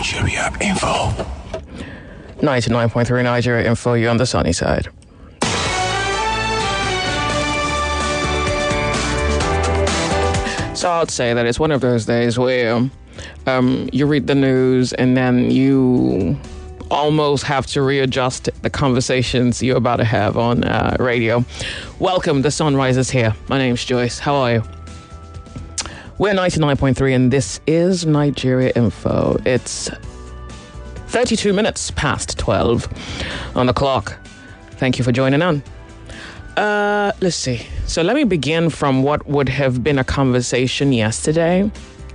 Nigeria Info. 99.3 Nigeria Info, you on the sunny side. So I'd say that it's one of those days where you read the news and then you almost have to readjust the conversations you're about to have on radio. Welcome, the sunrise is here. My name's Joyce. How are you? We're 99.3 and this is Nigeria Info. It's 32 minutes past 12 on the clock. Thank you for joining on. Let's see. So let me begin from what would have been a conversation yesterday.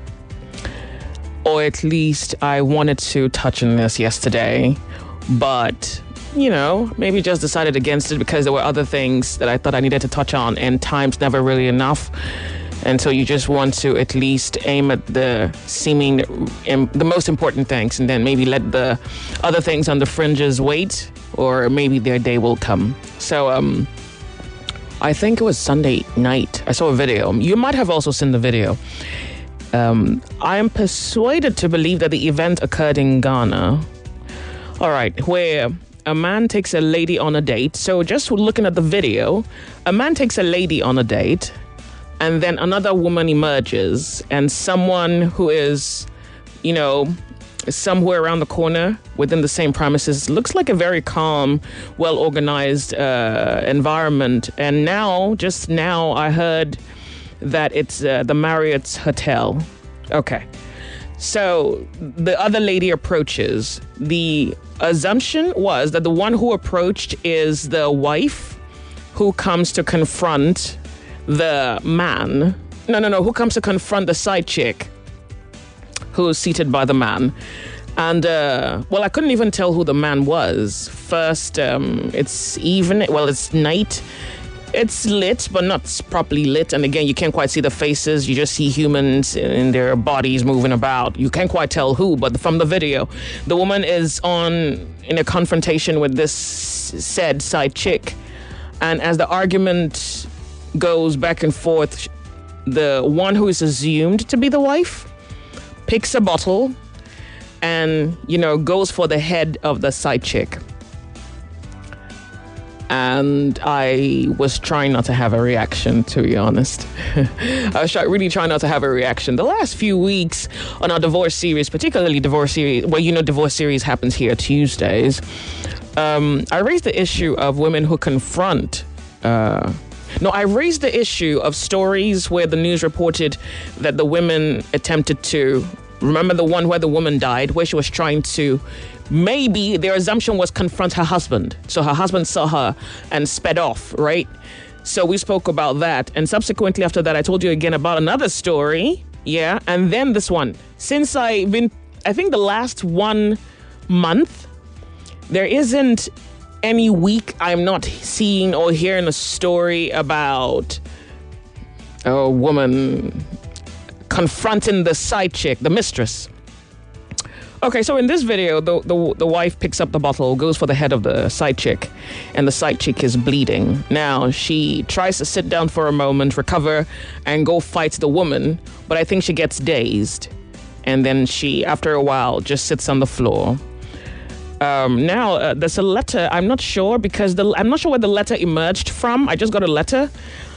Or at least I wanted to touch on this yesterday. But, you know, maybe just decided against it because there were other things that I thought I needed to touch on. And time's never really enough. And so you just want to at least aim at the the most important things and then maybe let the other things on the fringes wait, or maybe their day will come. So I think it was Sunday night. I saw a video. You might have also seen the video. I am persuaded to believe that the event occurred in Ghana. All right, where a man takes a lady on a date. So just looking at the video, a man takes a lady on a date. And then another woman emerges, and someone who is, you know, somewhere around the corner within the same premises. Looks like a very calm, well-organized environment. And just now, I heard that it's the Marriott Hotel. Okay. So the other lady approaches. The assumption was that the one who approached is the wife who comes to confront the man. Who comes to confront the side chick who is seated by the man. And, I couldn't even tell who the man was. First, it's night. It's lit, but not properly lit. And again, you can't quite see the faces. You just see humans in their bodies moving about. You can't quite tell who, but from the video, the woman is in a confrontation with this said side chick. And as the argument goes back and forth, the one who is assumed to be the wife picks a bottle and, goes for the head of the side chick. And I was trying not to have a reaction, to be honest. I was really trying not to have a reaction. The last few weeks on our divorce series, particularly divorce series, divorce series happens here Tuesdays. I raised the issue of women who confront I raised the issue of stories where the news reported that the women attempted to, remember the one where the woman died, where she was trying to, maybe their assumption was confront her husband. So her husband saw her and sped off, right? So we spoke about that. And subsequently after that, I told you again about another story. Yeah. And then this one. Since I think the last 1 month, there isn't any week I'm not seeing or hearing a story about a woman confronting the side chick, the mistress. Okay, so in this video, the wife picks up the bottle, goes for the head of the side chick, and the side chick is bleeding. Now, she tries to sit down for a moment, recover, and go fight the woman, but I think she gets dazed. And then she, after a while, just sits on the floor. There's a letter. I'm not sure because I'm not sure where the letter emerged from. I just got a letter.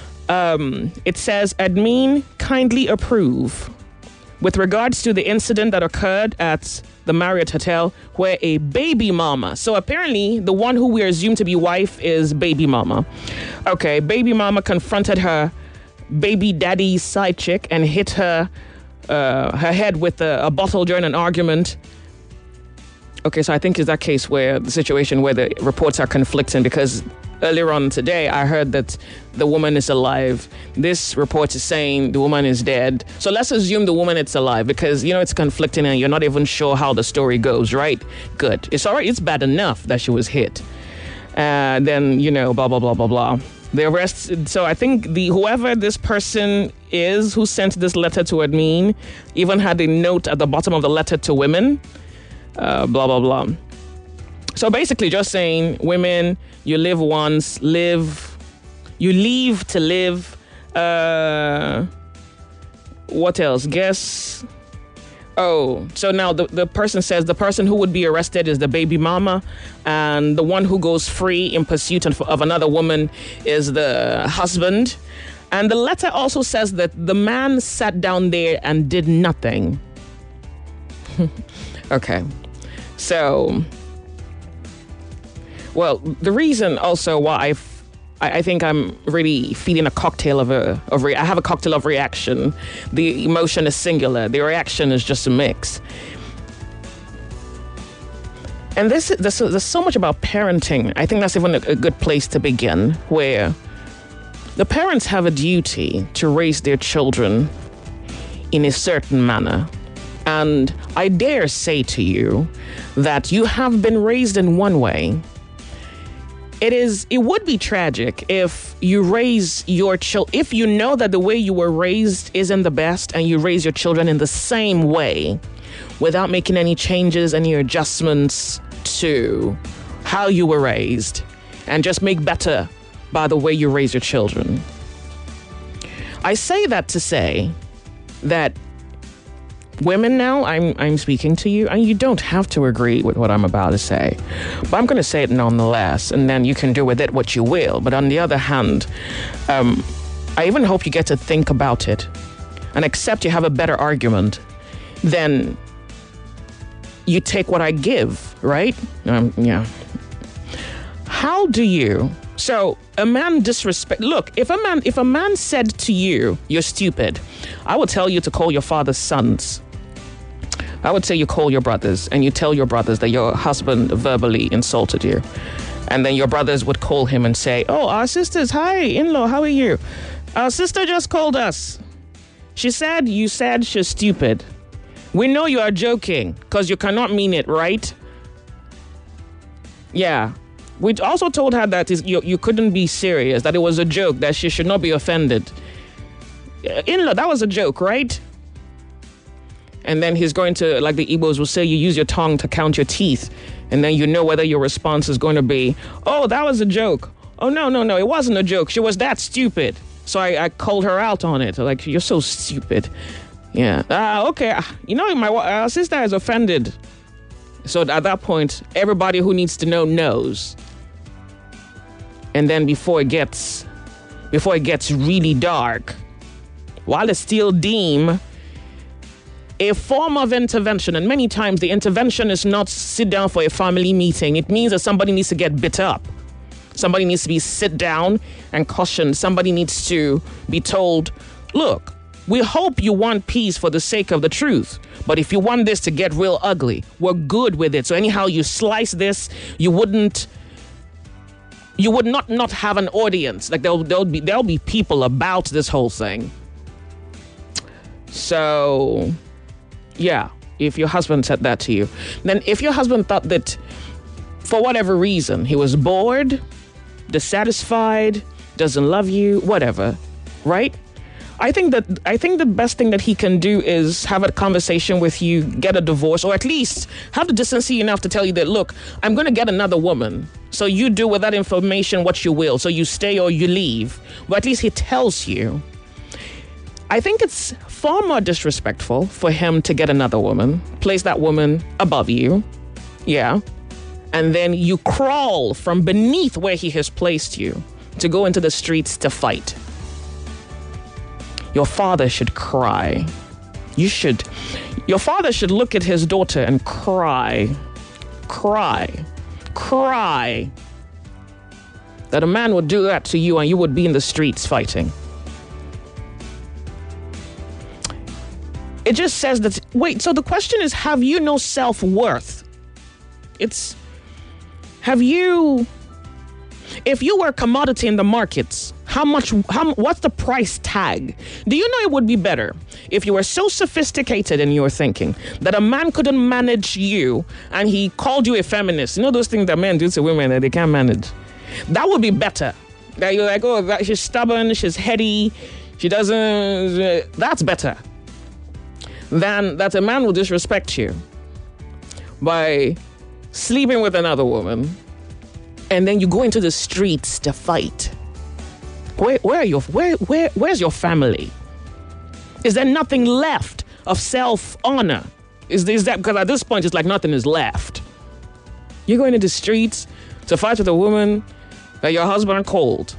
It says, admin kindly approve. With regards to the incident that occurred at the Marriott Hotel where a baby mama. So apparently the one who we assume to be wife is baby mama. Okay, baby mama confronted her baby daddy's side chick and hit her head with a bottle during an argument. Okay, so I think it's that case where the situation where the reports are conflicting because earlier on today, I heard that the woman is alive. This report is saying the woman is dead. So let's assume the woman is alive because, it's conflicting and you're not even sure how the story goes, right? Good. It's all right. It's bad enough that she was hit. Then, blah, blah, blah, blah, blah. The rest. So I think whoever this person is who sent this letter to admin even had a note at the bottom of the letter to women. Blah, blah, blah. So basically just saying, women, you live once, you leave to live. What else? Guess. Oh, so now the person says the person who would be arrested is the baby mama, and the one who goes free in pursuit of another woman is the husband. And the letter also says that the man sat down there and did nothing. Okay. So, well, the reason also why I think I'm really feeling a cocktail I have a cocktail of reaction. The emotion is singular. The reaction is just a mix. And there's so much about parenting. I think that's even a good place to begin, where the parents have a duty to raise their children in a certain manner. And I dare say to you that you have been raised in one way. It would be tragic if you raise your if you know that the way you were raised isn't the best, and you raise your children in the same way without making any changes, any adjustments to how you were raised, and just make better by the way you raise your children. I say that to say that women now, I'm speaking to you, and you don't have to agree with what I'm about to say, but I'm going to say it nonetheless, and then you can do with it what you will. But on the other hand, I even hope you get to think about it and accept you have a better argument than you take what I give, right? Yeah. How do you... So a man look, if a man said to you, you're stupid, I would tell you to call your father's sons. I would say you call your brothers and you tell your brothers that your husband verbally insulted you. And then your brothers would call him and say, oh, our sisters, hi, in-law, how are you? Our sister just called us. She said you said she's stupid. We know you are joking because you cannot mean it, right? Yeah. We also told her that you couldn't be serious, that it was a joke, that she should not be offended. In-law, that was a joke, right? And then he's going to, like the Igbos will say, you use your tongue to count your teeth. And then you know whether your response is going to be, oh, that was a joke. Oh, no, it wasn't a joke. She was that stupid. So I called her out on it. Like, you're so stupid. Yeah. Okay. You know, my sister is offended. So at that point, everybody who needs to know knows. And then before it gets really dark, while it's still dim, a form of intervention, and many times the intervention is not sit down for a family meeting. It means that somebody needs to get bit up. Somebody needs to be sit down and cautioned. Somebody needs to be told, look, we hope you want peace for the sake of the truth. But if you want this to get real ugly, we're good with it. So anyhow you slice this, you would not have an audience. Like there'll be people about this whole thing. So, yeah, if your husband said that to you, then if your husband thought that for whatever reason he was bored, dissatisfied, doesn't love you, whatever, right? I think the best thing that he can do is have a conversation with you, get a divorce, or at least have the decency enough to tell you that, look, I'm going to get another woman. So you do with that information what you will. So you stay or you leave. But at least he tells you. I think it's far more disrespectful for him to get another woman, place that woman above you. Yeah. And then you crawl from beneath where he has placed you to go into the streets to fight. Your father should cry. Your father should look at his daughter and cry. That a man would do that to you and you would be in the streets fighting. It just says that, wait, so the question is, have you no self-worth? If you were a commodity in the markets, what's the price tag? Do you know it would be better if you were so sophisticated in your thinking that a man couldn't manage you and he called you a feminist? You know those things that men do to women that they can't manage? That would be better. That you're like, oh, she's stubborn, she's heady, she doesn't... That's better than that a man will disrespect you by sleeping with another woman and then you go into the streets to fight. Where's your family? Is there nothing left of self-honor Is that because at this point it's like nothing is left? You're going into the streets to fight with a woman that your husband called.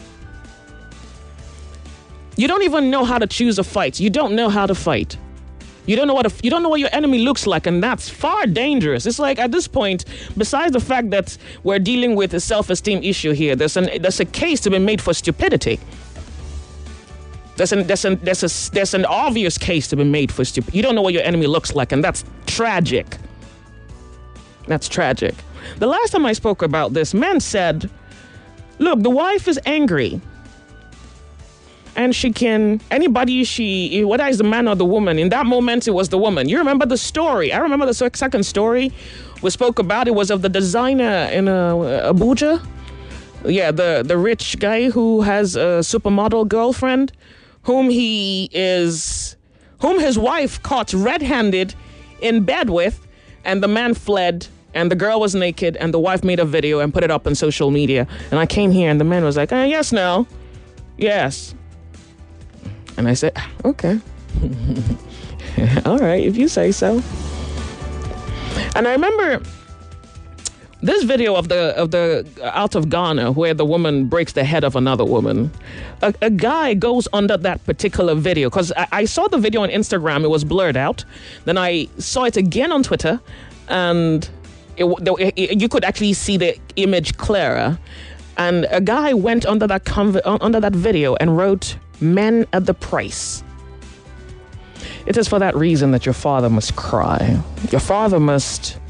You don't even know how to choose a fight. You don't know how to fight. You don't know what your enemy looks like, and that's far dangerous. It's like at this point, besides the fact that we're dealing with a self-esteem issue here, there's a case to be made for stupidity. There's an obvious case to be made for stupidity. You don't know what your enemy looks like, and that's tragic. That's tragic. The last time I spoke about this, men said, look, the wife is angry. And whether it's the man or the woman, in that moment, it was the woman. You remember the story. I remember the second story we spoke about. It was of the designer in Abuja. Yeah, the rich guy who has a supermodel girlfriend, whom his wife caught red-handed in bed with, and the man fled, and the girl was naked, and the wife made a video and put it up on social media. And I came here, and the man was like, yes, no. Yes. And I said, okay. All right, if you say so. And I remember this video of the out of Ghana where the woman breaks the head of another woman. A guy goes under that particular video because I saw the video on Instagram. It was blurred out. Then I saw it again on Twitter, and you could actually see the image clearer. And a guy went under that video and wrote, "Men at the price." It is for that reason that your father must cry. Your father must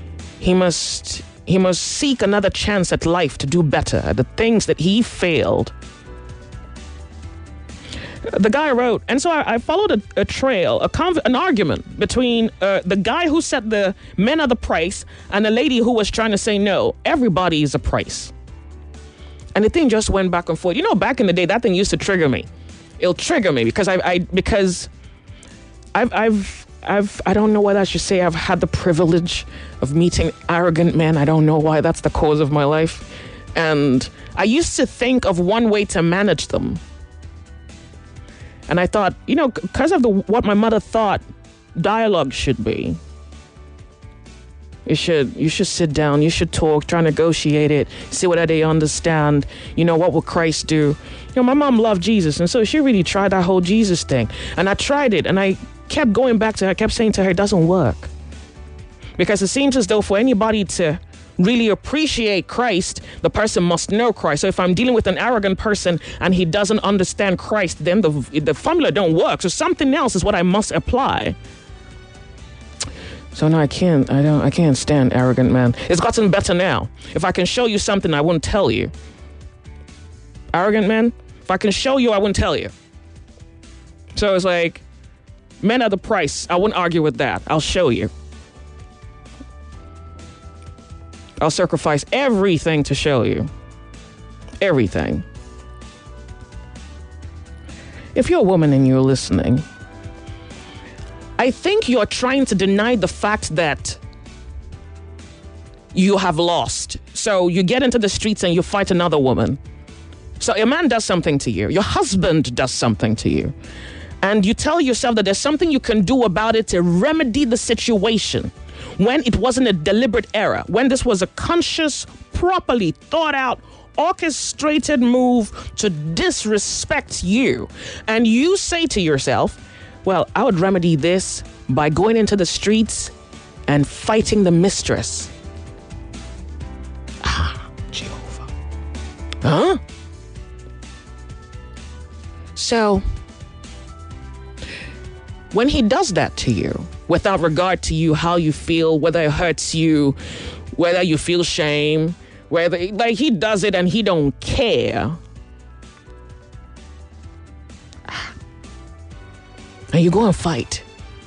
seek another chance at life to do better at the things that he failed. The guy wrote, and so I followed a trail, an argument between the guy who said the men are the price and the lady who was trying to say, no, everybody is a price. And the thing just went back and forth. You know, back in the day, that thing used to trigger me. It'll trigger me because I don't know what I should say. I've had the privilege of meeting arrogant men. I don't know why. That's the cause of my life. And I used to think of one way to manage them. And I thought, because of what my mother thought dialogue should be. You should sit down, you should talk, try to negotiate it, see whether they understand, what will Christ do? My mom loved Jesus, and so she really tried that whole Jesus thing. And I tried it, and I kept going back to her, I kept saying to her, it doesn't work. Because it seems as though for anybody to really appreciate Christ, the person must know Christ. So if I'm dealing with an arrogant person and he doesn't understand Christ, then the formula don't work. So something else is what I must apply. So no, I can't stand arrogant man. It's gotten better now. If I can show you something, I won't tell you. Arrogant man, if I can show you, I won't tell you. So it's like, men are the price. I won't argue with that. I'll show you. I'll sacrifice everything to show you. Everything. If you're a woman and you're listening, I think you're trying to deny the fact that you have lost. So you get into the streets and you fight another woman. So a man does something to you. Your husband does something to you. And you tell yourself that there's something you can do about it to remedy the situation. When it wasn't a deliberate error. When this was a conscious, properly thought out, orchestrated move to disrespect you. And you say to yourself, well, I would remedy this by going into the streets and fighting the mistress. Jehovah. Huh? So, when he does that to you, without regard to you, how you feel, whether it hurts you, whether you feel shame, whether, he does it and he don't care. And you go and fight.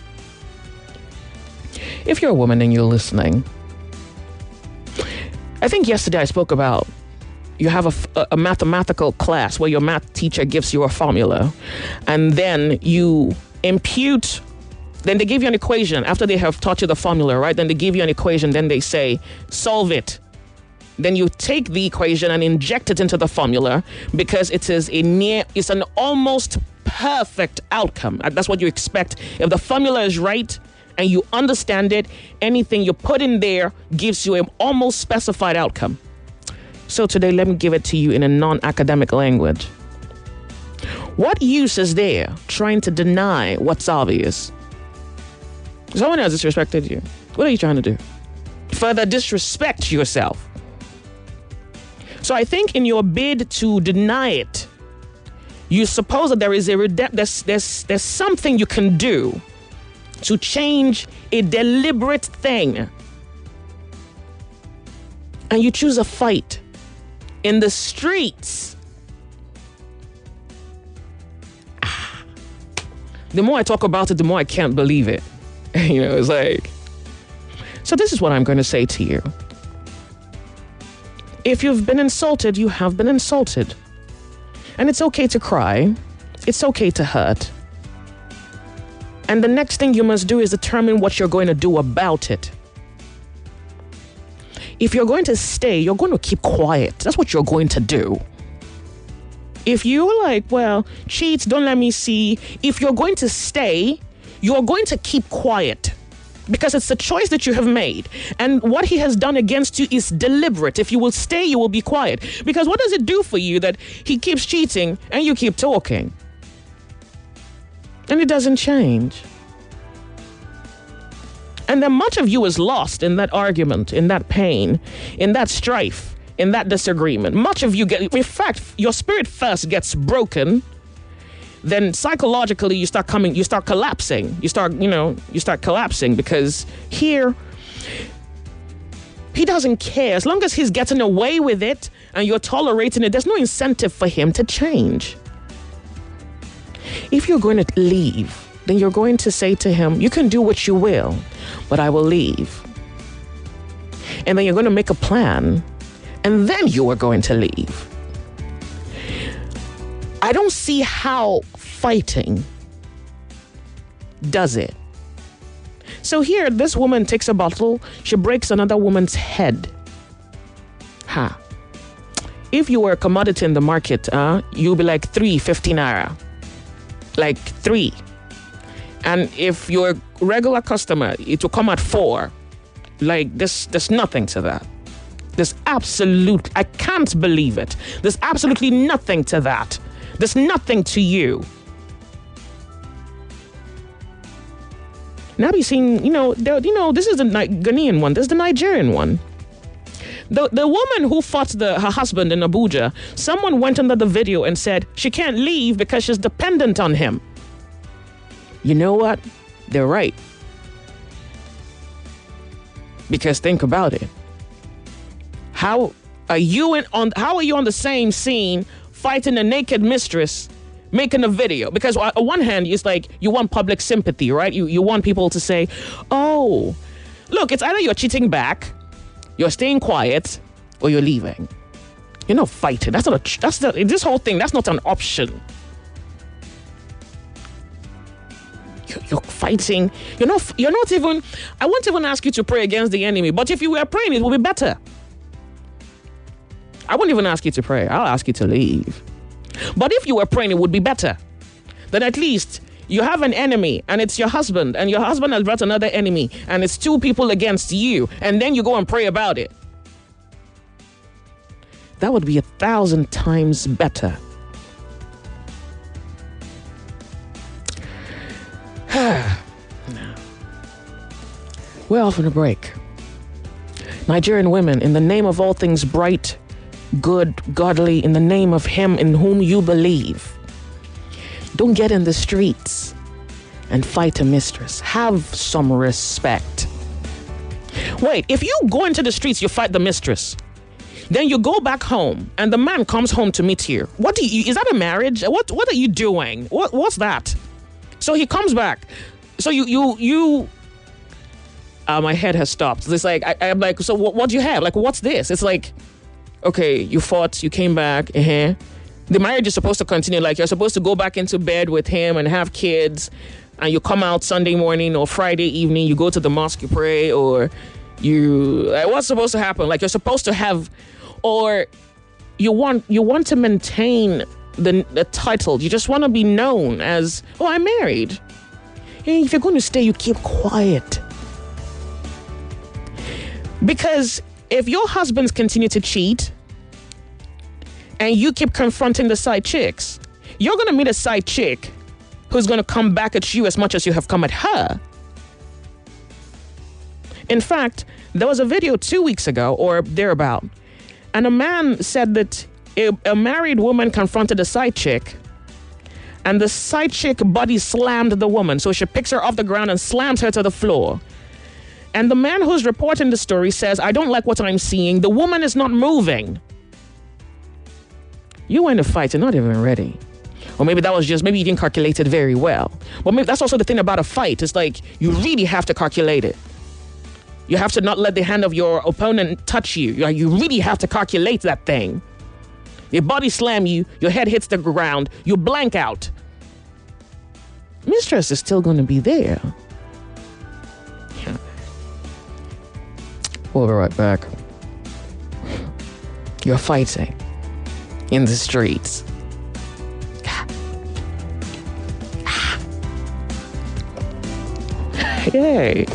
If you're a woman and you're listening, I think yesterday I spoke about you have a mathematical class where your math teacher gives you a formula, and then you impute, then they give you an equation after they have taught you the formula, right? Then they give you an equation, then they say, solve it. Then you take the equation and inject it into the formula because it's an almost perfect outcome. That's what you expect. If the formula is right and you understand it, anything you put in there gives you an almost specified outcome. So today, let me give it to you in a non-academic language. What use is there trying to deny what's obvious? Someone has disrespected you. What are you trying to do? Further disrespect yourself. So I think in your bid to deny it, you suppose that there is there's something you can do to change a deliberate thing. And you choose a fight in the streets. The more I talk about it, the more I can't believe it. It's like... So this is what I'm going to say to you. If you've been insulted, you have been insulted. And it's okay to cry. It's okay to hurt. And the next thing you must do is determine what you're going to do about it. If you're going to stay, you're going to keep quiet. That's what you're going to do. If you're like, well, cheats, don't let me see. If you're going to stay, you're going to keep quiet. Because it's the choice that you have made. And what he has done against you is deliberate. If you will stay, you will be quiet. Because what does it do for you that he keeps cheating and you keep talking? And it doesn't change. And then much of you is lost in that argument, in that pain, in that strife, in that disagreement. Much of you in fact, your spirit first gets broken. Then psychologically you start collapsing. You start collapsing because here, he doesn't care. As long as he's getting away with it and you're tolerating it, there's no incentive for him to change. If you're going to leave, then you're going to say to him, you can do what you will, but I will leave. And then you're going to make a plan, and then you are going to leave. I don't see how fighting does it. So here, this woman takes a bottle, she breaks another woman's head. If you were a commodity in the market, you'll be like 3.50 naira. Like 3. And if you're a regular customer, it will come at 4. Like there's nothing to that. I can't believe it. There's absolutely nothing to that. There's nothing to you. Now you're seeing, this is the Ghanaian one. This is the Nigerian one. The woman who fought her husband in Abuja, someone went under the video and said she can't leave because she's dependent on him. You know what? They're right. Because think about it. How are you on the same scene fighting a naked mistress, making a video? Because on one hand, it's like you want public sympathy, right? You want people to say, oh, look, it's either you're cheating back, you're staying quiet, or you're leaving. You're not fighting. This whole thing, that's not an option. You're fighting. You're not even, I won't even ask you to pray against the enemy, but if you were praying, it would be better. I won't even ask you to pray. I'll ask you to leave. But if you were praying, it would be better. Then at least you have an enemy and it's your husband, and your husband has brought another enemy and it's 2 people against you, and then you go and pray about it. That would be 1,000 times better. We're off on a break. Nigerian women, in the name of all things bright, good, godly, in the name of him in whom you believe, don't get in the streets and fight a mistress. Have some respect. Wait, if you go into the streets, you fight the mistress, then you go back home and the man comes home to meet you. Is that a marriage? What are you doing? What's that? So he comes back. So you my head has stopped. It's like, I'm like, so what do you have? Like, what's this? It's like, okay, you fought, you came back. The marriage is supposed to continue. Like, you're supposed to go back into bed with him and have kids, and you come out Sunday morning or Friday evening, you go to the mosque, you pray, or what's supposed to happen? Like, you're supposed to have, or you want to maintain the title. You just want to be known as, oh, I'm married. if you're going to stay, you keep quiet. Because if your husbands continue to cheat and you keep confronting the side chicks, you're going to meet a side chick who's going to come back at you as much as you have come at her. In fact, there was a video 2 weeks ago or thereabout, and a man said that a married woman confronted a side chick, and the side chick body slammed the woman. So she picks her off the ground and slams her to the floor. And the man who's reporting the story says, I don't like what I'm seeing. The woman is not moving. You went to fight, you're not even ready. Or maybe maybe you didn't calculate it very well. But maybe that's also the thing about a fight. It's like you really have to calculate it. You have to not let the hand of your opponent touch you. You really have to calculate that thing. Your body slam you, your head hits the ground, you blank out. Mistress is still going to be there. Yeah. We'll be right back. You're fighting in the streets. Yay.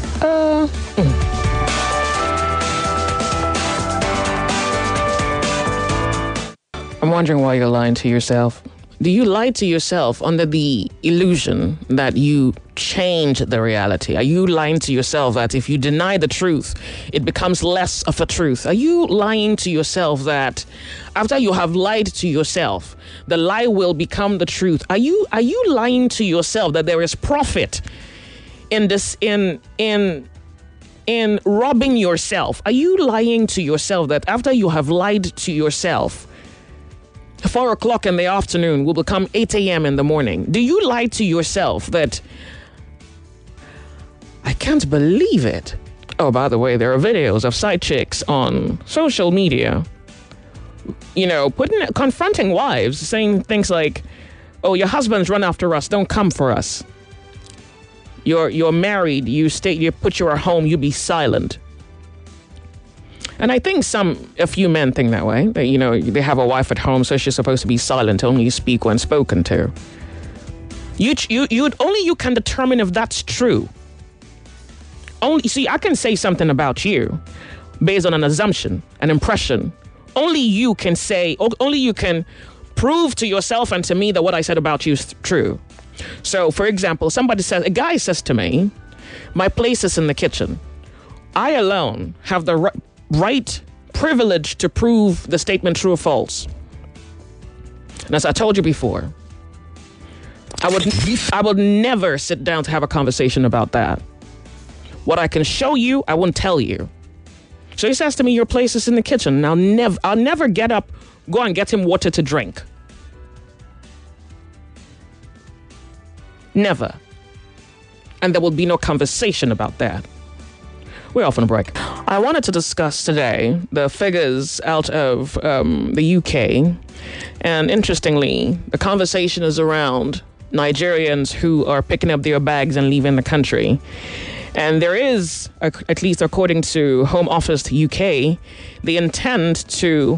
I'm wondering why you're lying to yourself. Do you lie to yourself under the illusion that you change the reality? Are you lying to yourself that if you deny the truth, it becomes less of a truth? Are you lying to yourself that after you have lied to yourself, the lie will become the truth? Are you lying to yourself that there is profit in this in robbing yourself? Are you lying to yourself that after you have lied to yourself, 4 o'clock in the afternoon will become 8 a.m. in the morning? Do you lie to yourself that I can't believe it? Oh, by the way, there are videos of side chicks on social media, confronting wives, saying things like, oh, your husbands run after us, don't come for us. You're married, you put your home, you be silent. And I think a few men think that way. That, they have a wife at home, so she's supposed to be silent, only speak when spoken to. Only you can determine if that's true. I can say something about you based on an assumption, an impression. Only you can prove to yourself and to me that what I said about you is true. So, for example, a guy says to me, my place is in the kitchen. I alone have the right privilege to prove the statement true or false. And as I told you before, I would never sit down to have a conversation about that. What I can show you, I won't tell you. So he says to me, your place is in the kitchen. And I'll never get up, go and get him water to drink. Never. And there will be no conversation about that. We're off on a break. I wanted to discuss today the figures out of the UK. And interestingly, the conversation is around Nigerians who are picking up their bags and leaving the country. And there is, at least according to Home Office UK, the intent to,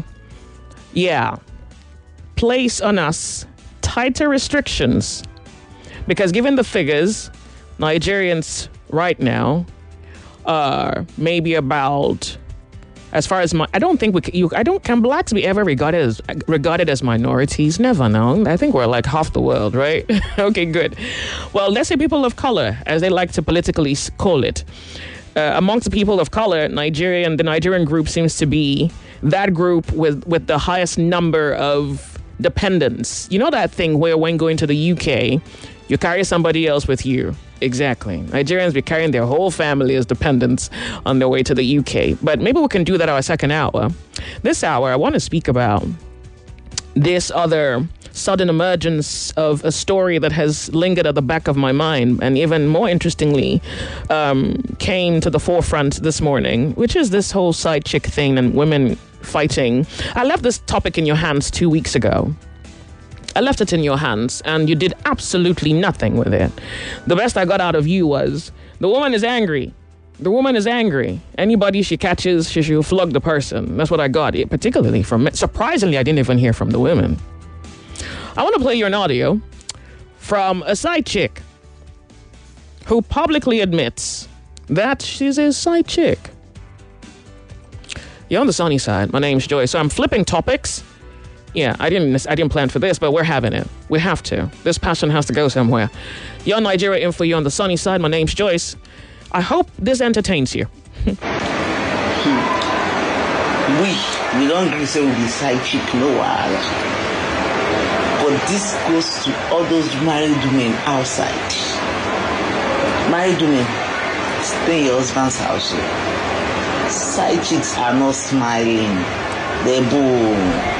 place on us tighter restrictions. Because given the figures, Nigerians right now are maybe about, as far as can blacks be ever regarded as minorities? Never, no. I think we're like half the world, right? Okay, good. Well, let's say people of color, as they like to politically call it. Amongst the people of color, the Nigerian group seems to be that group with the highest number of dependents. You know that thing where when going to the UK, you carry somebody else with you. Exactly. Nigerians be carrying their whole family as dependents on their way to the UK. But maybe we can do that our second hour. This hour, I want to speak about this other sudden emergence of a story that has lingered at the back of my mind and even more interestingly came to the forefront this morning, which is this whole side chick thing and women fighting. I left this topic in your hands 2 weeks ago. I left it in your hands and you did absolutely nothing with it. The best I got out of you was, the woman is angry. The woman is angry. Anybody she catches, she should flog the person. That's what I got, particularly from, surprisingly, I didn't even hear from the women. I want to play you an audio from a side chick who publicly admits that she's his side chick. You're on the sunny side. My name's Joy. So I'm flipping topics. Yeah, I didn't plan for this, but we're having it. We have to. This passion has to go somewhere. You're on Nigeria Info. You're on the sunny side. My name's Joyce. I hope this entertains you. We don't agree say we be side chick, no wahala. But this goes to all those married women outside. Married women, stay in your husband's house. Side chicks are not smiling. They're boom.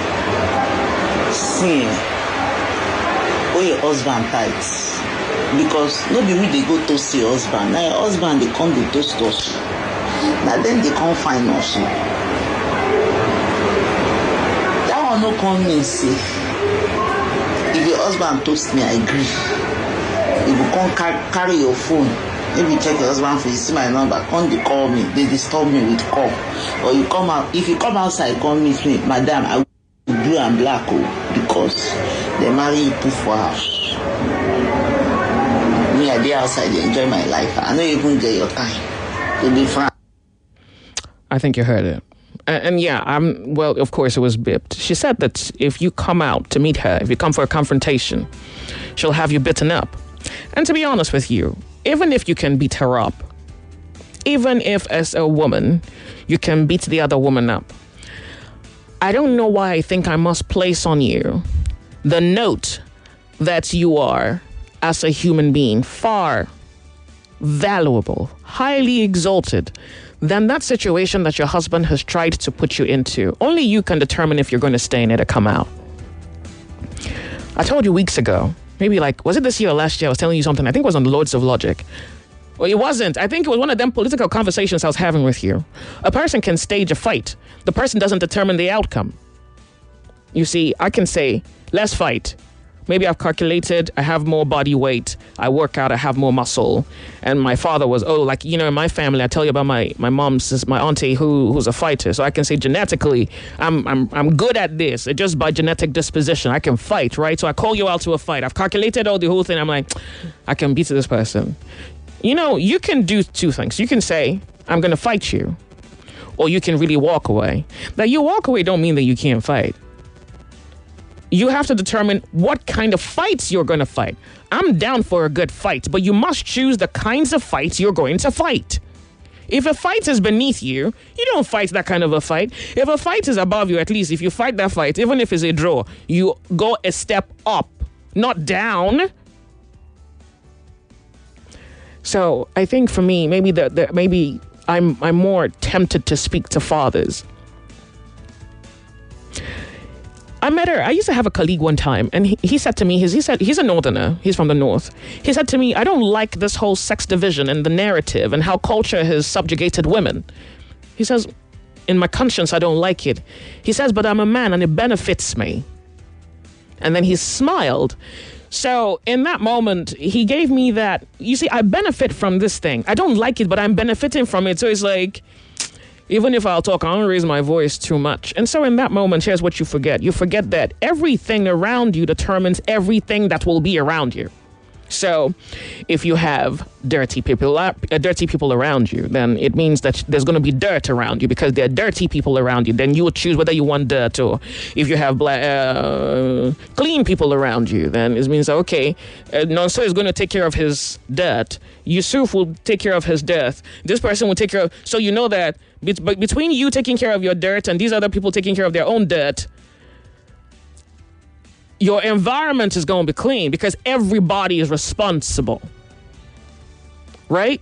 See, oh, your husband tight. Because nobody will they go toast your husband. Now your husband they come to toast us. Now then they come find us. That one no come mean say. If your husband toast me, I agree. If you come carry your phone, maybe check your husband for you see my number, come they call me, they disturb me with call. Or you come out, if you come outside, come meet me, madam, I will blue and black because they marry you put for house. Me, I dey outside, they enjoy my life. I don't even get your time to be frank. I think you heard it. And yeah, well, of course it was bipped. She said that if you come out to meet her, if you come for a confrontation, she'll have you bitten up. And to be honest with you, even if you can beat her up, even if as a woman, you can beat the other woman up, I don't know why I think I must place on you the note that you are, as a human being, far valuable, highly exalted than that situation that your husband has tried to put you into. Only you can determine if you're going to stay in it or come out. I told you weeks ago, maybe was it this year or last year? I was telling you something. I think it was on the Lords of Logic. Well, it wasn't. I think it was one of them political conversations I was having with you. A person can stage a fight. The person doesn't determine the outcome. You see, I can say, let's fight. Maybe I've calculated, I have more body weight, I work out, I have more muscle. And my father was, in my family, I tell you about my mom's, my auntie who's a fighter. So I can say genetically, I'm good at this. Just by genetic disposition, I can fight, right? So I call you out to a fight. I've calculated the whole thing. I'm like, I can beat this person. You can do two things. You can say, I'm going to fight you. Or you can really walk away. That you walk away don't mean that you can't fight. You have to determine what kind of fights you're going to fight. I'm down for a good fight, but you must choose the kinds of fights you're going to fight. If a fight is beneath you, you don't fight that kind of a fight. If a fight is above you, at least if you fight that fight, even if it's a draw, you go a step up, not down. So I think for me, maybe maybe I'm more tempted to speak to fathers. I met her. I used to have a colleague one time, and he said to me, he said he's a northerner. He's from the north. He said to me, I don't like this whole sex division and the narrative and how culture has subjugated women. He says, in my conscience, I don't like it. He says, but I'm a man and it benefits me. And then he smiled. So in that moment, he gave me that, you see, I benefit from this thing. I don't like it, but I'm benefiting from it. So it's like, even if I'll talk, I don't raise my voice too much. And so in that moment, here's what you forget. You forget that everything around you determines everything that will be around you. So if you have dirty people around you, then it means that there's going to be dirt around you because there are dirty people around you. Then you will choose whether you want dirt, or if you have clean people around you, then it means, okay, Nonso is going to take care of his dirt. Yusuf will take care of his dirt. This person will take care of... So you know that between you taking care of your dirt and these other people taking care of their own dirt, your environment is going to be clean because everybody is responsible. Right?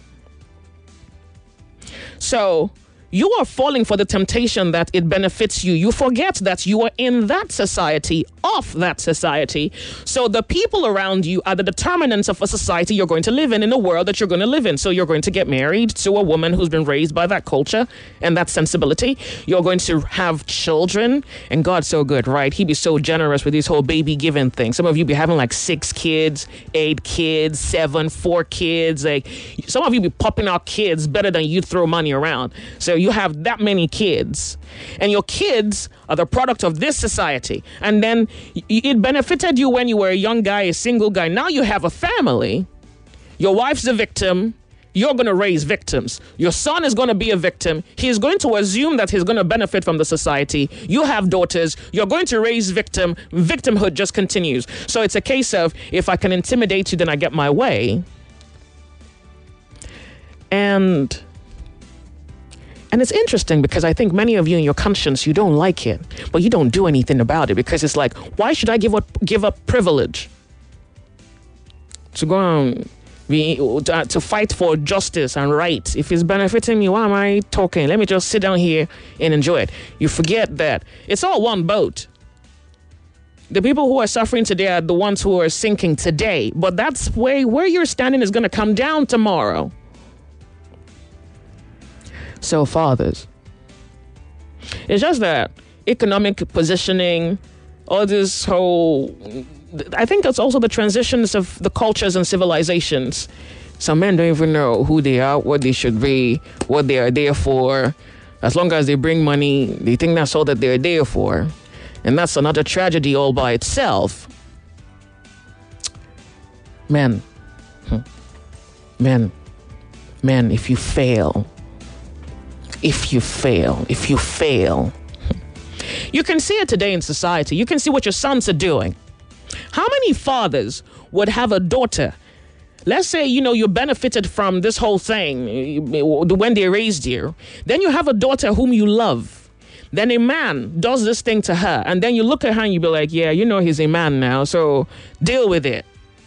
So you are falling for the temptation that it benefits you. You forget that you are in that society, of that society. So the people around you are the determinants of a society you're going to live in a world that you're going to live in. So you're going to get married to a woman who's been raised by that culture and that sensibility. You're going to have children. And God's so good, right? He be so generous with this whole baby giving thing. Some of you be having like 6 kids, 8 kids, 7, 4 kids. Like some of you be popping out kids better than you throw money around. So you have that many kids, and your kids are the product of this society. And then it benefited you when you were a young guy, a single guy. Now you have a family. Your wife's a victim. You're going to raise victims. Your son is going to be a victim. He's going to assume that he's going to benefit from the society. You have daughters. You're going to raise victim. Victimhood just continues. So it's a case of, if I can intimidate you, then I get my way. And it's interesting because I think many of you in your conscience, you don't like it, but you don't do anything about it because it's like, why should I give up privilege to go on to fight for justice and right? If it's benefiting me, why am I talking? Let me just sit down here and enjoy it. You forget that it's all one boat. The people who are suffering today are the ones who are sinking today, but that's where you're standing is going to come down tomorrow. So fathers, it's just that economic positioning, all this whole, I think that's also the transitions of the cultures and civilizations. Some men don't even know who they are, what they should be, what they are there for. As long as they bring money, they think that's all that they're there for. And that's another tragedy all by itself. Men, if you fail, you can see it today in society. You can see what your sons are doing. How many fathers would have a daughter? Let's say, you benefited from this whole thing when they raised you. Then you have a daughter whom you love. Then a man does this thing to her. And then you look at her and you be like, yeah, he's a man now, so deal with it.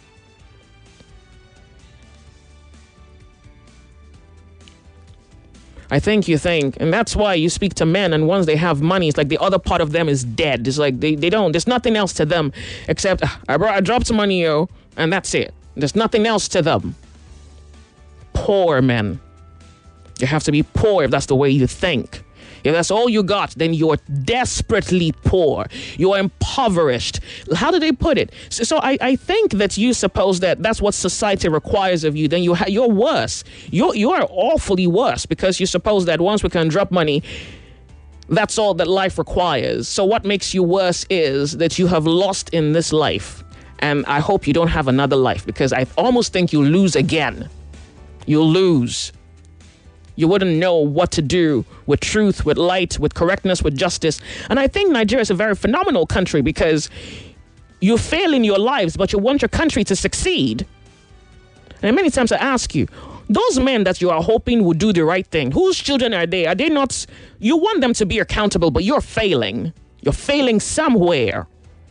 I think you think, and that's why you speak to men, and once they have money, it's like the other part of them is dead. It's like they don't, there's nothing else to them except, I dropped some money, and that's it. There's nothing else to them. Poor men. You have to be poor if that's the way you think. If that's all you got, then you're desperately poor. You're impoverished. How do they put it? So I think that you suppose that that's what society requires of you. Then you're worse. You're awfully worse because you suppose that once we can drop money, that's all that life requires. So what makes you worse is that you have lost in this life. And I hope you don't have another life because I almost think you'll lose again. You'll lose. You wouldn't know what to do with truth, with light, with correctness, with justice. And I think Nigeria is a very phenomenal country because you fail in your lives, but you want your country to succeed. And many times I ask you, those men that you are hoping will do the right thing, whose children are they? Are they not? You want them to be accountable, but you're failing. You're failing somewhere.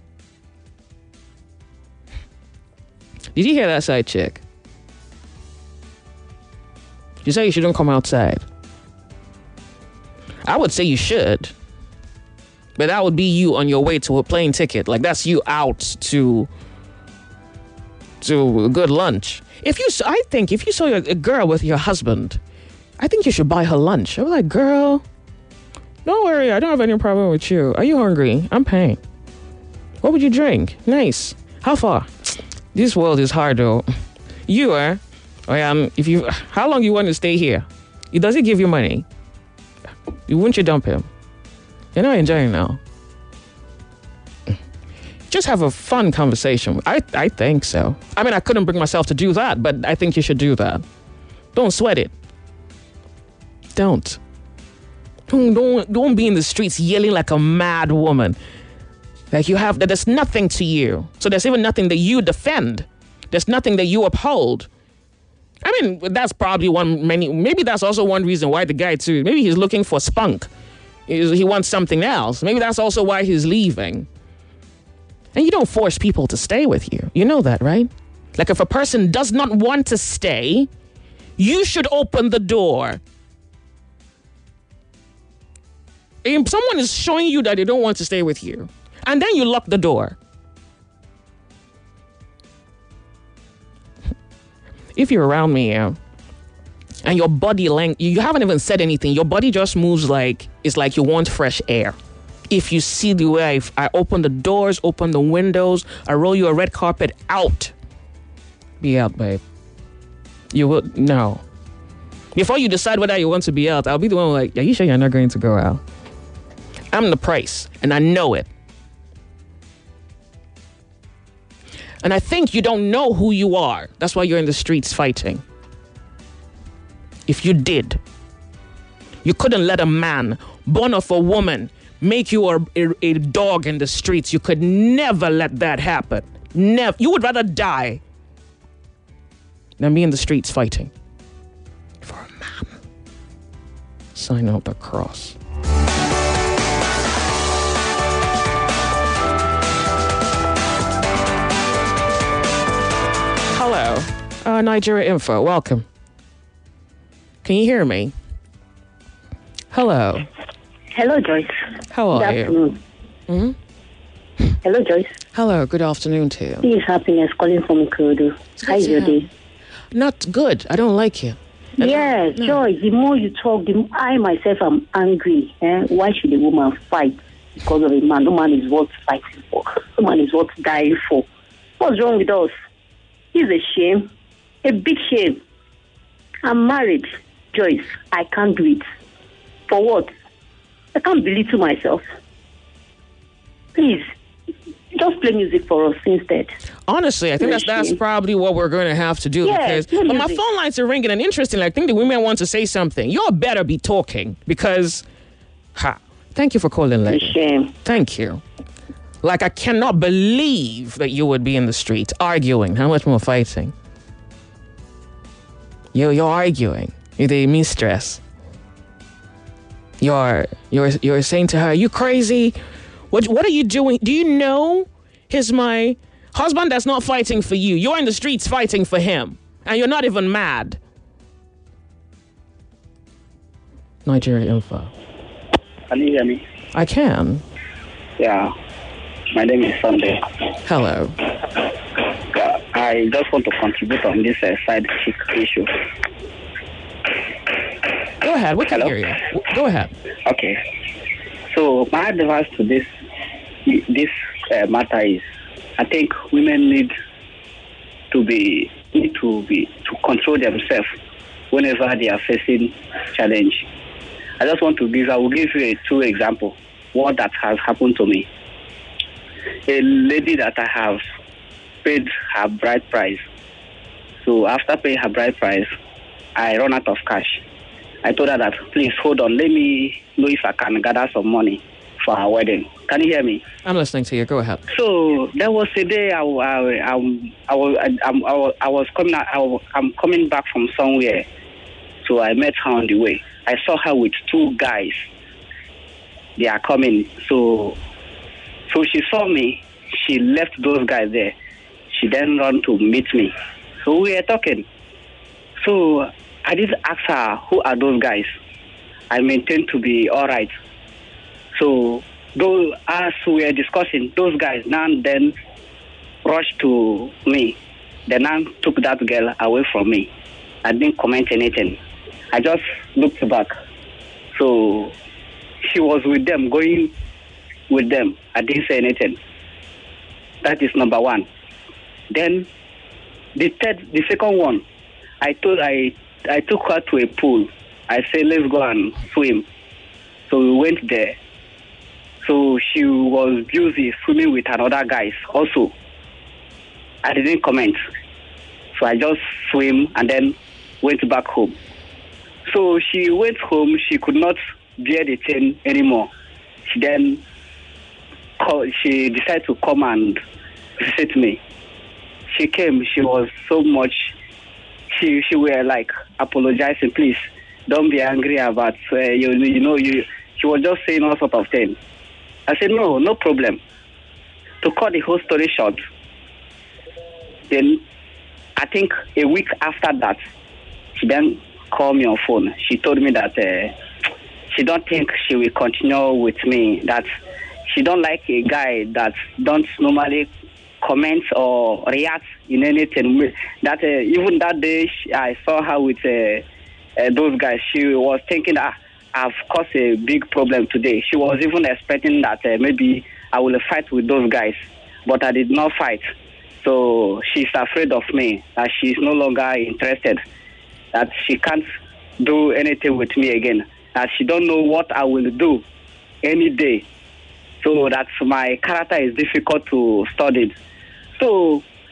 Did you hear that side chick? You say you shouldn't come outside. I would say you should. But that would be you on your way to a plane ticket. Like, that's you out to a good lunch. I think if you saw a girl with your husband, I think you should buy her lunch. I'm like, girl, don't worry. I don't have any problem with you. Are you hungry? I'm paying. What would you drink? Nice. How far? This world is hard, though. You are. How long you want to stay here? Does he give you money? Wouldn't you dump him? You're not enjoying now. Just have a fun conversation. I think so. I mean, I couldn't bring myself to do that, but I think you should do that. Don't sweat it. Don't be in the streets yelling like a mad woman. Like that there's nothing to you. So there's even nothing that you defend. There's nothing that you uphold. I mean, that's probably maybe that's also one reason why the guy too, maybe he's looking for spunk. He wants something else. Maybe that's also why he's leaving. And you don't force people to stay with you. You know that, right? Like if a person does not want to stay, you should open the door. If someone is showing you that they don't want to stay with you, and then you lock the door. If you're around me and your body length, you haven't even said anything. Your body just moves like it's like you want fresh air. If you see the way I open the doors, open the windows, I roll you a red carpet out. Be out, babe. You will no. Before you decide whether you want to be out, I'll be the one like, are you sure you're not going to go out? I'm the price, and I know it. And I think you don't know who you are. That's why you're in the streets fighting. If you did, you couldn't let a man born of a woman make you a dog in the streets. You could never let that happen. Never. You would rather die than be in the streets fighting for a man. Sign out the cross. Hello, Nigeria Info. Welcome. Can you hear me? Hello. Hello, Joyce. How are Good afternoon. Mm-hmm. Hello, Joyce. Hello. Good afternoon to you. This is Happiness calling from Ikorodu. How is your day? Not good. I don't like you. Yes, no. Joyce. The more you talk, the more I myself am angry. Why should a woman fight because of a man? No man is worth fighting for. No man is worth dying for. What's wrong with us? It's a shame. A big shame. I'm married, Joyce. I can't do it. For what? I can't belittle myself. Please, just play music for us instead. Honestly, I think that's probably what we're going to have to do. Yes, because but my phone lines are ringing, and interestingly, I think the women want to say something. You all better be talking because, thank you for calling, lady. It's a shame. Thank you. Like, I cannot believe that you would be in the street arguing. How much more fighting? You're arguing. You're the mistress. You're saying to her, "You crazy? What are you doing? Do you know my husband that's not fighting for you? You're in the streets fighting for him, and you're not even mad." Nigeria Info. Can you hear me? I can. Yeah. My name is Sunday. Hello. Yeah, I just want to contribute on this side chick issue. Go ahead. We can hear you. Go ahead. Okay. So my advice to this matter is, I think women need to control themselves whenever they are facing challenge. I will give you two examples. What that has happened to me. A lady that I have paid her bride price. So after paying her bride price, I run out of cash. I told her that, please hold on, let me know if I can gather some money for our wedding. Can you hear me? I'm listening to you. Go ahead. So there was a day I'm coming back from somewhere. So I met her on the way. I saw her with two guys. They are coming. So she saw me. She left those guys there. She then ran to meet me. So we were talking. So I did ask her, who are those guys? I maintained to be all right. So as we were discussing, those guys now then rushed to me. They now took that girl away from me. I didn't comment anything. I just looked back. So she was with them, going with them. I didn't say anything. That is number one. Then the second one, I took her to a pool. I said, let's go and swim. So we went there. So she was busy swimming with another guys also. I didn't comment. So I just swim and then went back home. So she went home. She could not bear the pain anymore. She decided to come and visit me. She came. She was so much. She were like apologizing. Please don't be angry about She was just saying all sort of things. I said no problem. To cut the whole story short, then I think a week after that, she then called me on phone. She told me that she don't think she will continue with me. That she don't like a guy that don't normally comment or react in anything. That even that day I saw her with those guys, she was thinking that I've caused a big problem today. She was even expecting that maybe I will fight with those guys, but I did not fight. So she's afraid of me, that she's no longer interested, that she can't do anything with me again, that she don't know what I will do any day. So that my character is difficult to study. So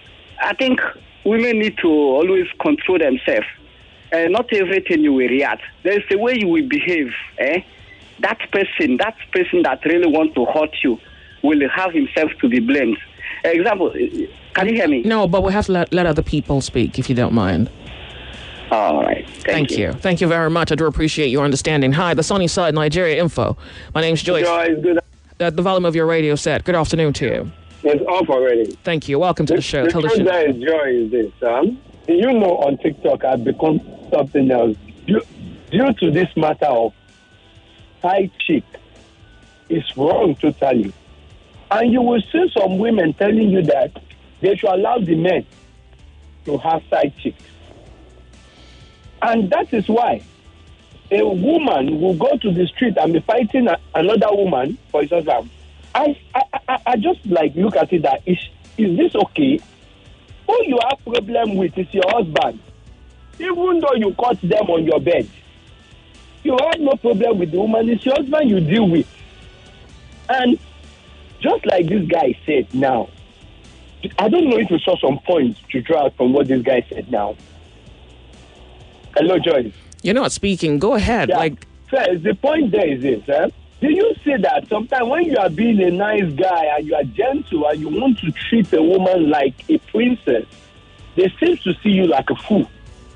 I think women need to always control themselves. Not everything you will react. There's a way you will behave. That person that really wants to hurt you will have himself to be blamed. Example, can you hear me? No, but we have to let other people speak, if you don't mind. All right. Thank you. Thank you very much. I do appreciate your understanding. Hi, the Sunny Side Nigeria Info. My name's Joyce. Joyce, good. The volume of your radio set. Good afternoon to you. It's off already. Thank you. Welcome to the show. The truth that is joy is this. Do you know on TikTok I've become something else due to this matter of side chick? It's wrong totally. And you will see some women telling you that they should allow the men to have side chicks. And that is why a woman will go to the street and be fighting another woman for his husband. I just look at it that is this okay? Who you have problem with is your husband. Even though you caught them on your bed, you have no problem with the woman. It's your husband you deal with. And just like this guy said now, I don't know if you saw some points to draw out from what this guy said now. Hello, Joyce. You're not speaking. Go ahead. Yeah. First, the point there is this. Do you see that sometimes when you are being a nice guy and you are gentle and you want to treat a woman like a princess, they seem to see you like a fool?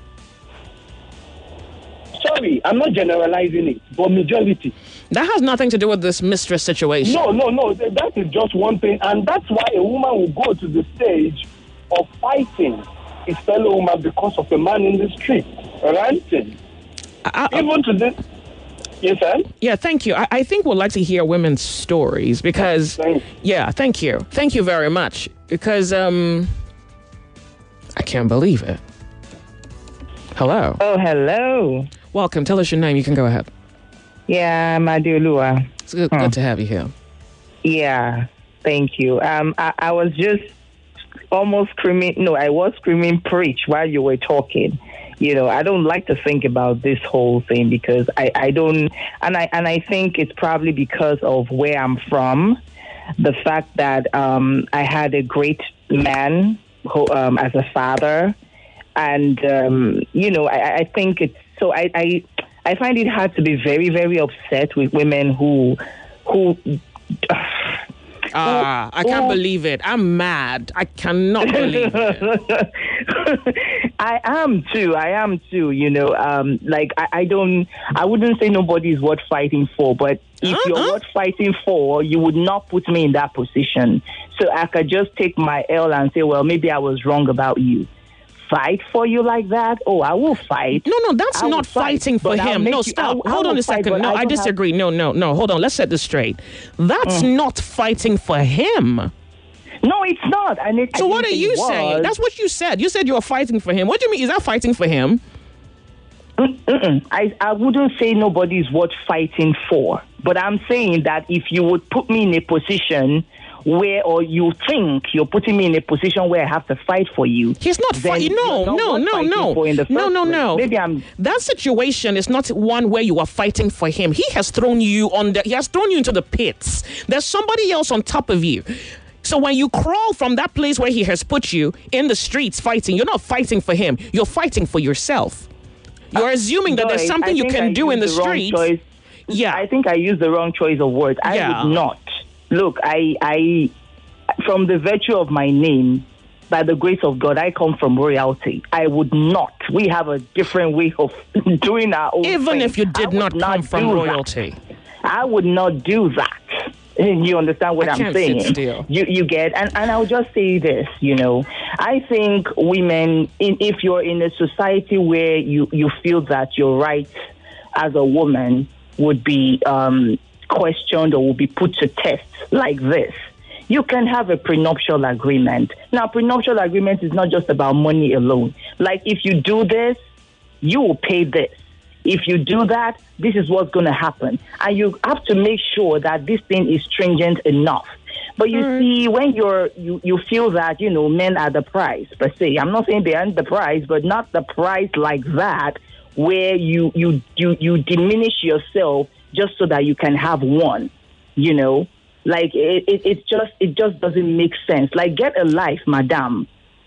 Sorry, I'm not generalizing it, but majority. That has nothing to do with this mistress situation. No. That is just one thing. And that's why a woman will go to the stage of fighting his fellow woman because of a man in the street, ranting. Even to this... Yes, sir? Yeah, thank you. I think we'd like to hear women's stories because... Thanks. Yeah, thank you. Thank you very much. Because, I can't believe it. Hello. Oh, hello. Welcome. Tell us your name. You can go ahead. Yeah, I'm Adeolua. It's good to have you here. Yeah, thank you. I was just almost screaming. No, I was screaming preach while you were talking. You know, I don't like to think about this whole thing because I don't, and I think it's probably because of where I'm from. The fact that I had a great man who, as a father, and I think it's so. I find it hard to be very, very upset with women who. I can't believe it. I'm mad. I cannot believe it. I am too, you know. I wouldn't say nobody's worth fighting for, but if you're worth fighting for, you would not put me in that position. So I could just take my L and say, well, maybe I was wrong about you. Fight for you like that? Oh, I will fight. No, that's not fighting for him. No, stop. Hold on a second. No, I disagree. No. Hold on. Let's set this straight. That's not fighting for him. No, it's not. So what are you saying? That's what you said. You said you were fighting for him. What do you mean? Is that fighting for him? I wouldn't say nobody's worth fighting for. But I'm saying that if you would put me in a position where, or you think you're putting me in a position where I have to fight for you. He's not fighting. No. Maybe that situation is not one where you are fighting for him. He has thrown you into the pits. There's somebody else on top of you. So when you crawl from that place where he has put you in the streets fighting, you're not fighting for him. You're fighting for yourself. You're assuming that there's something you can do in the streets. Yeah. I think I used the wrong choice of words. I would not. Look, I from the virtue of my name, by the grace of God, I come from royalty. I would not. We have a different way of doing our own Even thing. if you did not come from royalty. I would not do that. You understand what I'm saying? You get, and I'll just say this, you know, I think women, if you're in a society where you feel that your rights as a woman would be questioned or will be put to test like this, you can have a prenuptial agreement. Now, prenuptial agreement is not just about money alone. Like, if you do this, you will pay this. If you do that, this is what's going to happen. And you have to make sure that this thing is stringent enough. But you see, when you feel that, you know, men are the prize, per se. I'm not saying they aren't the prize, but not the prize like that, where you diminish yourself just so that you can have one, you know? Like, it just doesn't make sense. Like, get a life, madam.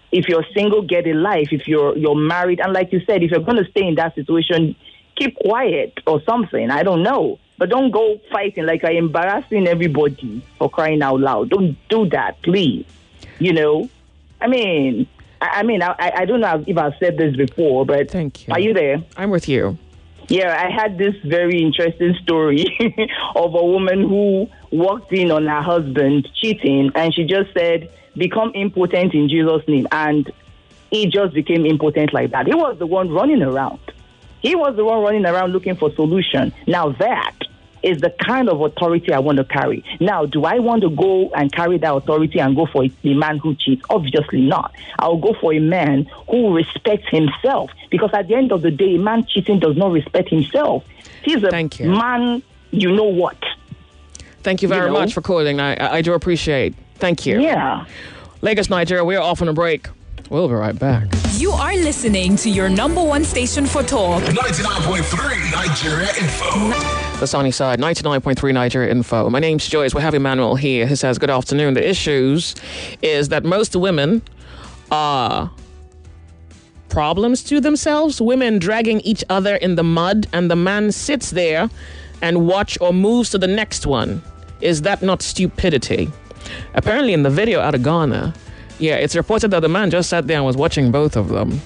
If you're single, get a life. If you're married, and like you said, if you're going to stay in that situation, keep quiet or something. I don't know. But don't go fighting like you're embarrassing everybody, for crying out loud. Don't do that, please. You know? I don't know if I've said this before, but thank you. Are you there? I'm with you. Yeah, I had this very interesting story of a woman who walked in on her husband cheating, and she just said, become impotent in Jesus' name. And he just became impotent like that. He was the one running around. Looking for solution. Now that is the kind of authority I want to carry. Now, do I want to go and carry that authority and go for a man who cheats? Obviously not. I'll go for a man who respects himself, because at the end of the day, a man cheating does not respect himself. He's a man, you know what. Thank you very much for calling. I do appreciate. Thank you. Yeah. Lagos, Nigeria, we're off on a break. We'll be right back. You are listening to your number one station for talk. 99.3 Nigeria Info. The sunny side, 99.3 Nigeria Info. My name's Joyce. We have Emmanuel here. He says, good afternoon. The issues is that most women are problems to themselves. Women dragging each other in the mud, and the man sits there and watch or moves to the next one. Is that not stupidity? Apparently in the video out of Ghana, yeah, it's reported that the man just sat there and was watching both of them.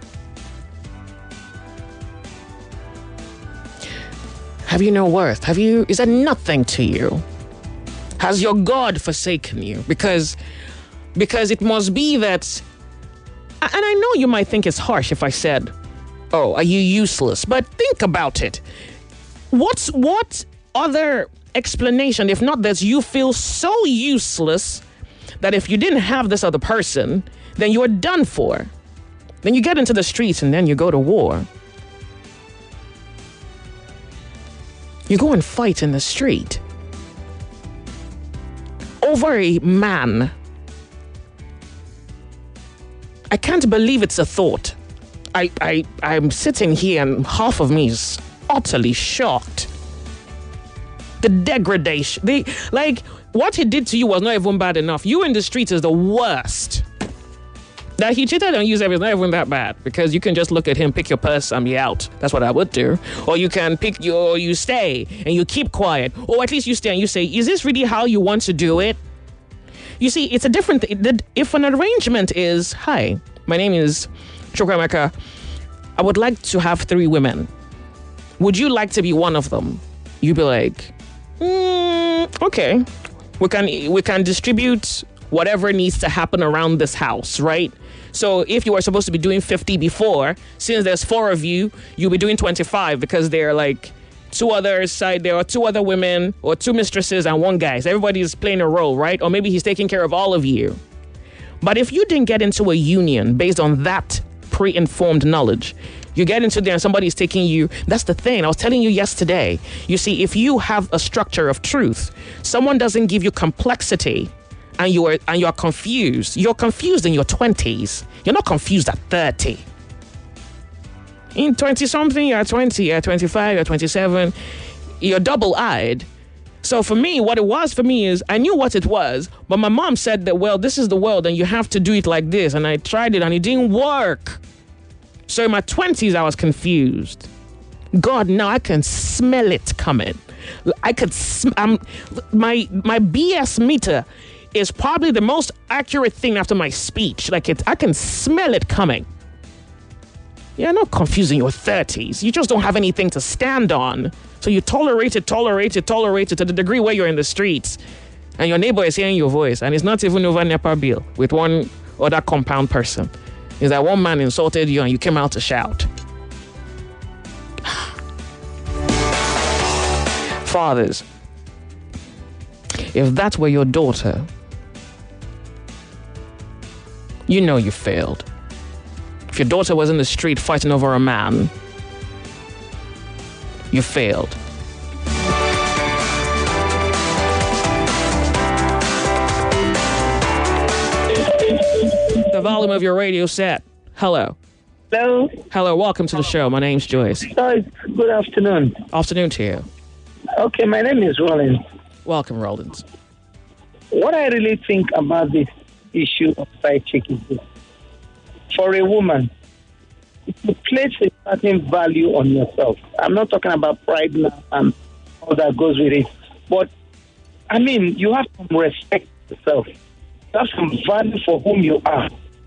Have you no worth? Is that nothing to you? Has your God forsaken you? Because it must be that, and I know you might think it's harsh if I said, oh, are you useless? But think about it. What other explanation, if not that you feel so useless that if you didn't have this other person, then you're done for. Then you get into the streets and then you go to war. You go and fight in the street over a man. I can't believe it's a thought. I'm sitting here and half of me is utterly shocked. The degradation. What he did to you was not even bad enough. You in the streets is the worst. That he cheated on you is not even that bad, because you can just look at him, pick your purse, and be out. That's what I would do. Or you can you stay and you keep quiet. Or at least you stay and you say, is this really how you want to do it? You see, it's a different thing. If an arrangement is, hi, my name is Chukwemeka, I would like to have 3 women. Would you like to be one of them? You'd be like, okay. We can distribute whatever needs to happen around this house, right? So if you were supposed to be doing 50 before, since there's 4 of you, you'll be doing 25, because they're like 2 others side. There are 2 other women or 2 mistresses and 1 guy. So everybody's playing a role, right? Or maybe he's taking care of all of you. But if you didn't get into a union based on that pre-informed knowledge, you get into there and somebody's taking you. That's the thing. I was telling you yesterday. You see, if you have a structure of truth, someone doesn't give you complexity, and you are confused. You're confused in your 20s. You're not confused at 30. In 20-something, you're 20, you're 25, you're 27. You're double-eyed. So for me, what it was for me is, I knew what it was, but my mom said that, well, this is the world and you have to do it like this. And I tried it and it didn't work. So in my 20s, I was confused. God, now I can smell it coming. I could, my BS meter is probably the most accurate thing after my speech. I can smell it coming. You're not confused in your 30s. You just don't have anything to stand on. So you tolerate it to the degree where you're in the streets and your neighbor is hearing your voice, and it's not even over NEPA bill with one other compound person. Is that one man insulted you and you came out to shout. Fathers, if that were your daughter, you know you failed. If your daughter was in the street fighting over a man, you failed. The volume of your radio set. Hello. Hello. Hello, welcome to the show. My name's Joyce. Good afternoon. Afternoon to you. Okay, my name is Rollins. Welcome, Rollins. What I really think about this issue of side chick is this. for a woman to place a certain value on yourself. I'm not talking about pride now and all that goes with it. But, I mean, you have some respect for yourself. You have some value for whom you are.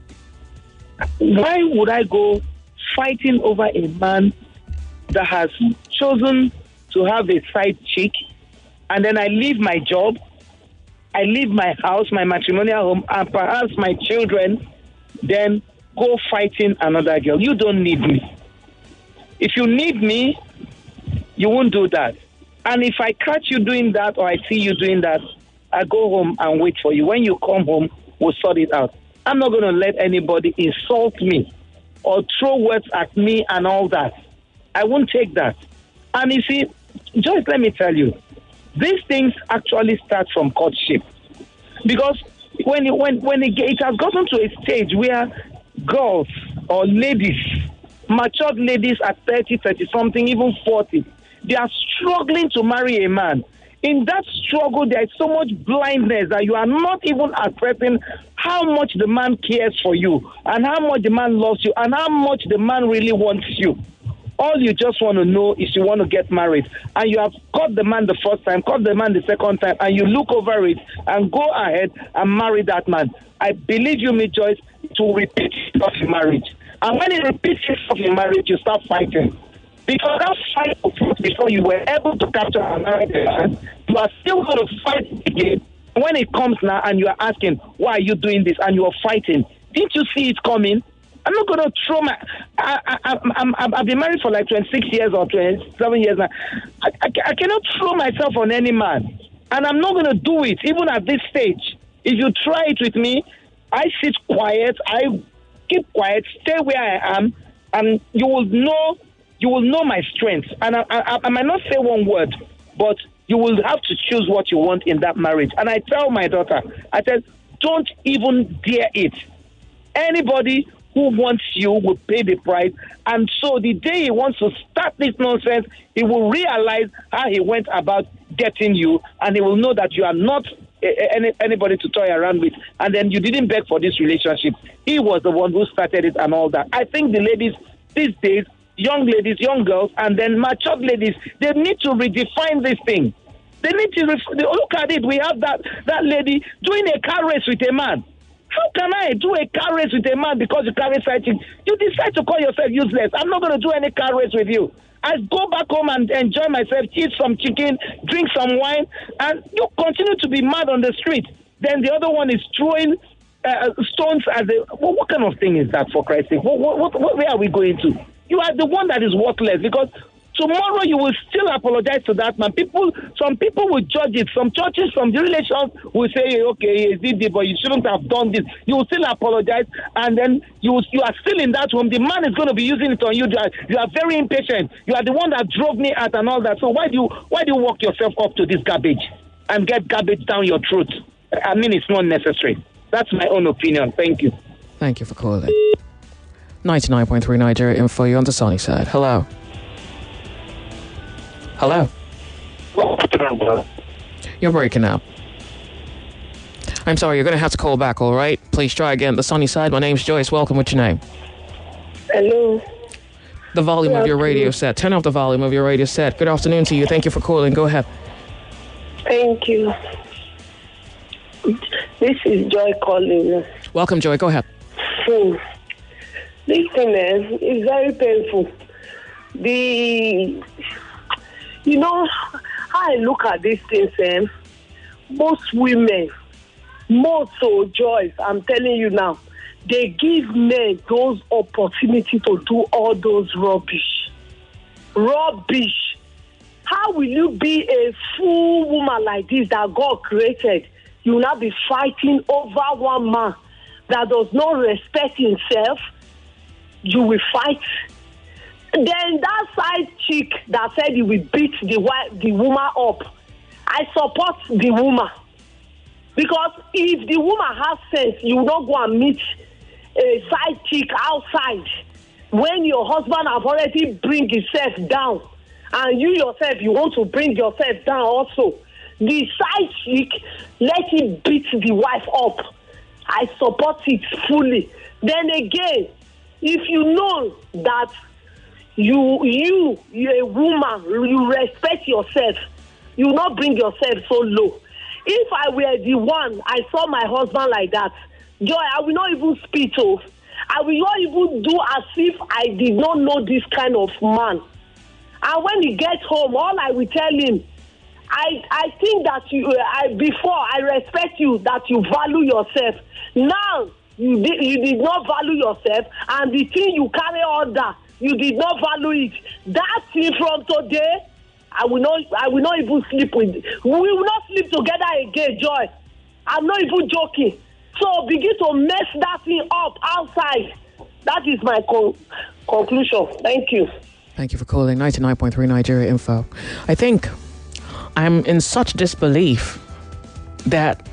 Why would I go fighting over a man that has chosen to have a side chick, and then I leave my job, I leave my house, my matrimonial home, and perhaps my children, then go fighting another girl? You don't need me. If you need me, you won't do that. And if I catch you doing that or I see you doing that, I go home and wait for you. When you come home, we'll sort it out. I'm not going to let anybody insult me or throw words at me and all that. I won't take that. And you see, just let me tell you, these things actually start from courtship. Because when it has gotten to a stage where girls or ladies, matured ladies at 30, 30-something, even 40, they are struggling to marry a man. In that struggle, there is so much blindness that you are not even assessing how much the man cares for you and how much the man loves you and how much the man really wants you. All you just want to know is you want to get married, and you have caught the man the first time, caught the man the second time, and you look over it and go ahead and marry that man. I believe you, me, Joyce, to repeat itself in marriage. And when it repeats itself in marriage, you start fighting. Because that fight before you were able to capture a married man, you are still going to fight again. When it comes now and you are asking, why are you doing this? And you are fighting. Didn't you see it coming? I'm not going to throw my... I've been married for like 26 years or 27 years now. I cannot throw myself on any man. And I'm not going to do it, even at this stage. If you try it with me, I sit quiet, I keep quiet, stay where I am, and you will know my strengths. And I might not say one word, but you will have to choose what you want in that marriage. And I tell my daughter, I said, don't even dare it. Anybody who wants you will pay the price. And so the day he wants to start this nonsense, he will realize how he went about getting you, and he will know that you are not anybody to toy around with. And then you didn't beg for this relationship. He was the one who started it and all that. I think the ladies these days, young ladies, young girls, and then matured ladies, they need to redefine this thing. They need to look at it. We have that lady doing a car race with a man. How can I do a car race with a man because you carry side chick? You decide to call yourself useless. I'm not going to do any car race with you. I go back home and enjoy myself, eat some chicken, drink some wine, and you continue to be mad on the street. Then the other one is throwing stones as a... What kind of thing is that, for Christ's sake? Where are we going to? You are the one that is worthless, because tomorrow you will still apologize to that man. Some people will judge it. Some churches, some relations will say, okay, he did it, but you shouldn't have done this. You will still apologize, and then you are still in that home. The man is going to be using it on you. You are very impatient. You are the one that drove me out and all that. So why do you walk yourself up to this garbage and get garbage down your throat? I mean, it's not necessary. That's my own opinion. Thank you. Thank you for calling. 99.3 Nigeria Info, you on the sunny side. Hello. Hello. You're breaking up. I'm sorry, you're going to have to call back, all right? Please try again. The sunny side. My name's Joyce. Welcome. What's your name? Hello. The volume of your radio set. Turn off the volume of your radio set. Good afternoon to you. Thank you for calling. Go ahead. Thank you. This is Joy calling. Welcome, Joy. Go ahead. This thing is very painful. You know, how I look at these things, most women, more so Joyce, I'm telling you now, they give men those opportunities to do all those rubbish. Rubbish. How will you be a full woman like this that God created? You will not be fighting over one man that does not respect himself. You will fight. Then that side chick that said he will beat the woman up, I support the woman. Because if the woman has sense, you will not go and meet a side chick outside when your husband have already bring himself down, and you yourself, you want to bring yourself down also. The side chick, let him beat the wife up. I support it fully. Then again, if you know that you're a woman, you respect yourself, you will not bring yourself so low. If I were the one, I saw my husband like that, Joy, I will not even speak to. I will not even do as if I did not know this kind of man. And when he gets home, all I will tell him, I think that before I respect you, that you value yourself. Now you did not value yourself, and the thing you carry under, you did not value it. That's it from today. I will not even sleep with. We will not sleep together again, Joy. I'm not even joking. So begin to mess that thing up outside. That is my conclusion. Thank you. Thank you for calling 99.3 Nigeria Info. I think I'm in such disbelief that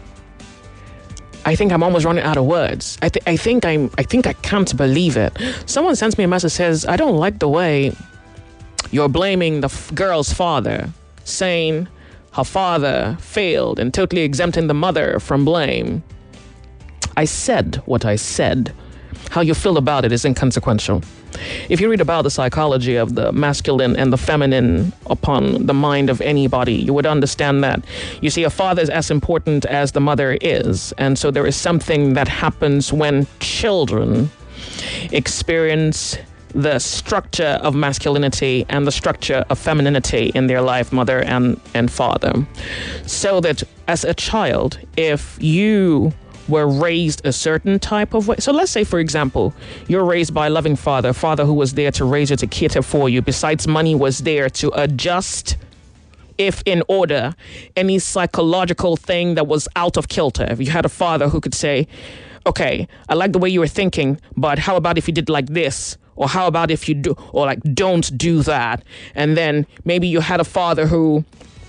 I think I'm almost running out of words. I think I can't believe it. Someone sends me a message, says, I don't like the way you're blaming the girl's father, saying her father failed and totally exempting the mother from blame. I said what I said. How you feel about it is inconsequential. If you read about the psychology of the masculine and the feminine upon the mind of anybody, you would understand that. You see, a father is as important as the mother is. And so there is something that happens when children experience the structure of masculinity and the structure of femininity in their life, mother and father. So that as a child, if you were raised a certain type of way. So let's say, for example, you're raised by a loving father, a father who was there to raise you, to cater for you. Besides, money was there to adjust, if in order, any psychological thing that was out of kilter. If you had a father who could say, okay, I like the way you were thinking, but how about if you did like this? Or how about if you do, or like, don't do that? And then maybe you had a father who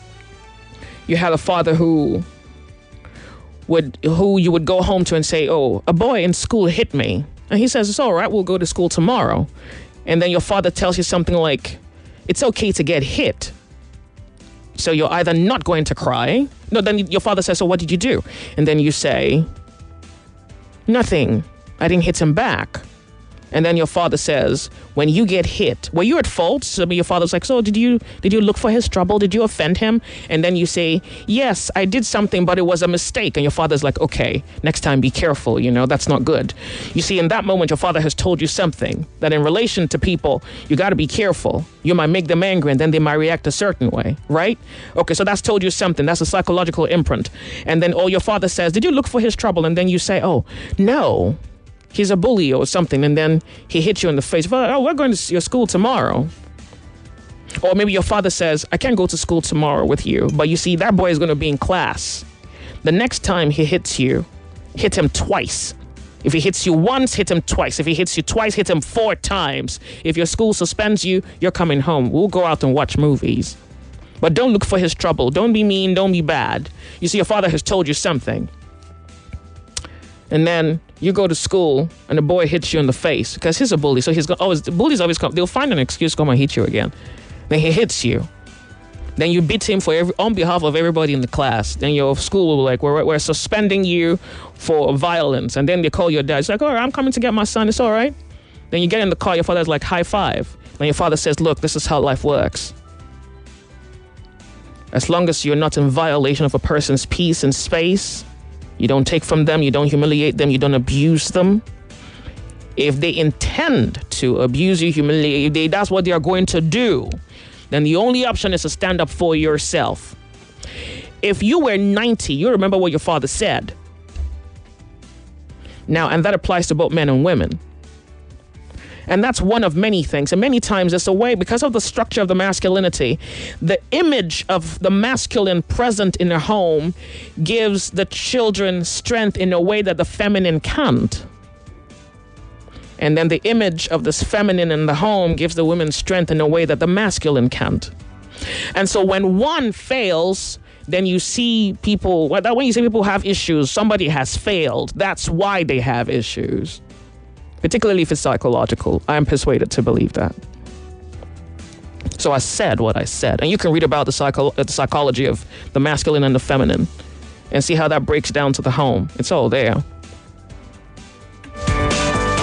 you would go home to and say, oh, a boy in school hit me. And he says, it's all right, we'll go to school tomorrow. And then your father tells you something like, it's okay to get hit. So you're either not going to cry. No, then your father says, so what did you do? And then you say, nothing. I didn't hit him back. And then your father says, when you get hit, were you at fault? So your father's like, so did you look for his trouble? Did you offend him? And then you say, yes, I did something, but it was a mistake. And your father's like, okay, next time be careful. That's not good. You see, in that moment, your father has told you something that in relation to people, you got to be careful. You might make them angry and then they might react a certain way, right? Okay, so that's told you something. That's a psychological imprint. And then your father says, did you look for his trouble? And then you say, oh, no. He's a bully or something, and then he hits you in the face. Oh, we're going to your school tomorrow. Or maybe your father says, I can't go to school tomorrow with you. But you see, that boy is going to be in class. The next time he hits you, hit him twice. If he hits you once, hit him twice. If he hits you twice, hit him 4 times. If your school suspends you, you're coming home. We'll go out and watch movies. But don't look for his trouble. Don't be mean. Don't be bad. You see, your father has told you something. And then you go to school and the boy hits you in the face because he's a bully. So the bullies always come. They'll find an excuse to come and hit you again. Then he hits you. Then you beat him on behalf of everybody in the class. Then your school will be like, we're suspending you for violence. And then they call your dad. It's like, all right, I'm coming to get my son. It's all right. Then you get in the car. Your father's like, high five. Then your father says, look, this is how life works. As long as you're not in violation of a person's peace and space, you don't take from them, you don't humiliate them, you don't abuse them. If they intend to abuse you, humiliate you, that's what they are going to do, then the only option is to stand up for yourself. If you were 90, you remember what your father said. Now, and that applies to both men and women. And that's one of many things. And many times it's a way, because of the structure of the masculinity, the image of the masculine present in a home gives the children strength in a way that the feminine can't. And then the image of this feminine in the home gives the women strength in a way that the masculine can't. And so when one fails, then you see people, when you see people have issues, somebody has failed. That's why they have issues. Particularly if it's psychological. I am persuaded to believe that. So I said what I said. And you can read about the psychology of the masculine and the feminine and see how that breaks down to the home. It's all there.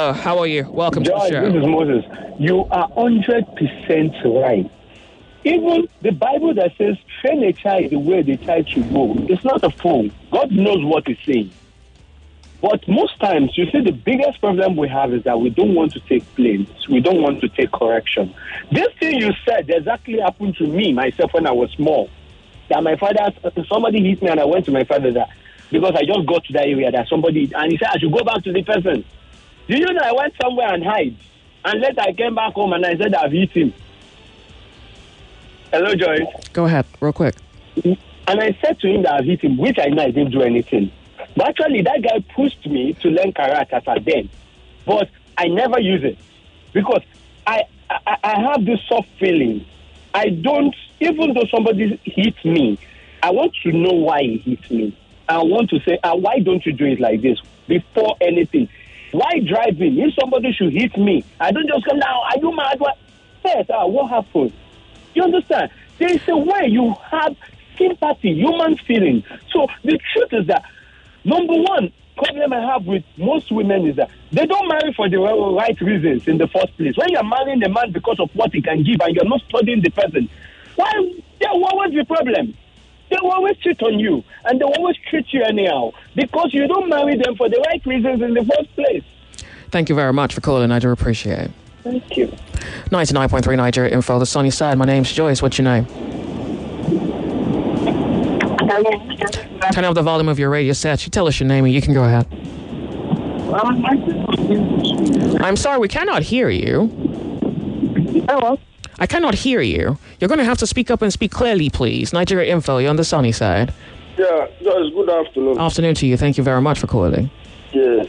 Hello, how are you? Welcome George, to the show. This is Moses. You are 100% right. Even the Bible that says, train a child the way the child should go, it's not a fool. God knows what he's saying. But most times, you see, the biggest problem we have is that we don't want to take blame. We don't want to take correction. This thing you said exactly happened to me, myself, when I was small. That my father, somebody hit me and I went to my father because I just got to that area that somebody, and he said I should go back to the person. Do you know I went somewhere and hide? And later I came back home and I said I've hit him. Hello, Joyce. Go ahead, real quick. And I said to him that I've hit him, which I know I didn't do anything. But actually, that guy pushed me to learn karate at then. But I never use it. Because I have this soft feeling. I don't, even though somebody hits me, I want to know why he hit me. I want to say, why don't you do it like this before anything? Why driving? If somebody should hit me, I don't just come down, are you mad? Yes, what happened? You understand? There is a way you have sympathy, human feeling. So the truth is that, number one problem I have with most women is that they don't marry for the right reasons in the first place. When you're marrying a man because of what he can give and you're not studying the person, why? There will always be problem. They will always cheat on you and they will always treat you anyhow because you don't marry them for the right reasons in the first place. Thank you very much for calling. I do appreciate it. Thank you. 99.3 Nigeria Info, the sunny side. My name's Joyce. What's your name? Turn up the volume of your radio set. You tell us your name and you can go ahead. I'm sorry, we cannot hear you. Hello. I cannot hear you. You're going to have to speak up and speak clearly, please. Nigeria Info, you're on the sunny side. Yeah, good afternoon. Afternoon to you. Thank you very much for calling. Yes.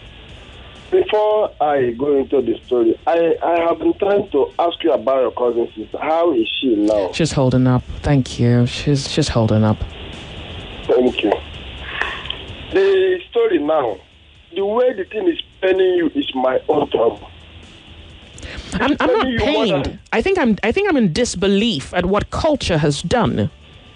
Before I go into the story, I have been trying to ask you about your cousin sister. How is she now? She's holding up. Thank you. She's holding up. Thank you. The story now, the way the thing is paining you is my own trouble. I'm not pained. I think I'm in disbelief at what culture has done.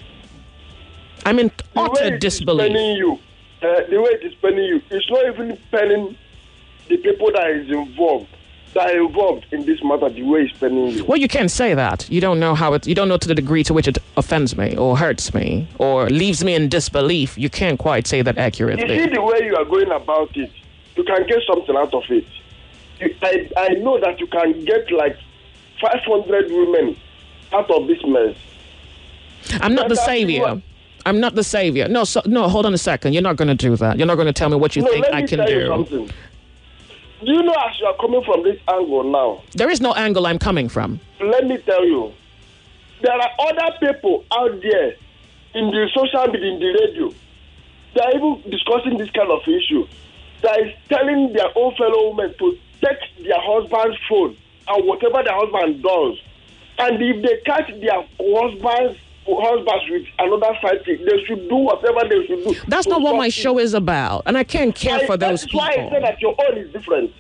I'm in utter disbelief. The way it is paining you, it's not even paining the people that are involved in this matter. The way it's paining you. Well, you can't say that. You don't know you don't know to the degree to which it offends me or hurts me or leaves me in disbelief. You can't quite say that accurately. You see the way you are going about it, you can get something out of it. I know that you can get like 500 women out of this mess. I'm not the savior. I'm not the savior. No, hold on a second. You're not going to do that. You're not going to tell me what you think I can do. Something. Do you know as you are coming from this angle now? There is no angle I'm coming from. Let me tell you. There are other people out there in the social media, in the radio. They are even discussing this kind of issue. They is telling their own fellow women to take their husband's phone and whatever their husband does. And if they catch their husbands with another side chick, they should do whatever they should do. That's not what my show is about. And I can't care for those people. That's why I said that your own is different.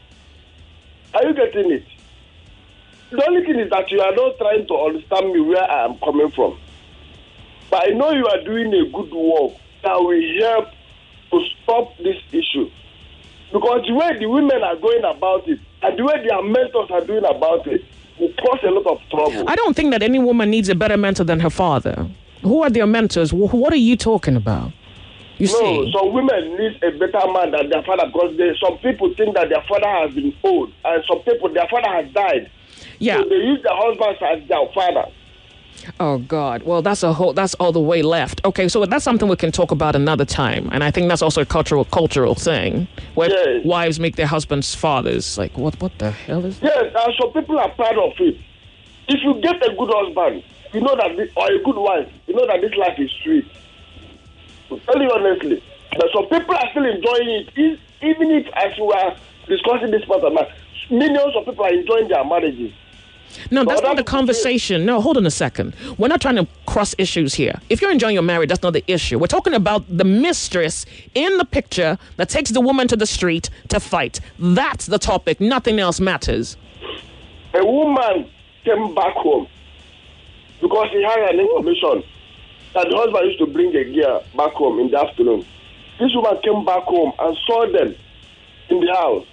Are you getting it? The only thing is that you are not trying to understand me where I am coming from. But I know you are doing a good work that will help to stop this issue. Because the way the women are going about it and the way their mentors are doing about it will cause a lot of trouble. I don't think that any woman needs a better mentor than her father. Who are their mentors? What are you talking about? See? Some women need a better man than their father because some people think that their father has been old and some people, their father has died. Yeah. So they use their husbands as their father. Oh God! Well, that's all the way left. Okay, so that's something we can talk about another time, and I think that's also a cultural thing where wives make their husbands fathers. Like what the hell is that? Yes, and some people are proud of it. If you get a good husband, you know that or a good wife, you know that this life is sweet. To tell you honestly, that some people are still enjoying it, even if as we are discussing this matter, millions of people are enjoying their marriages. No, that's not the conversation. No, hold on a second. We're not trying to cross issues here. If you're enjoying your marriage, that's not the issue. We're talking about the mistress in the picture that takes the woman to the street to fight. That's the topic. Nothing else matters. A woman came back home because he had an information that the husband used to bring a gear back home in the afternoon. This woman came back home and saw them in the house.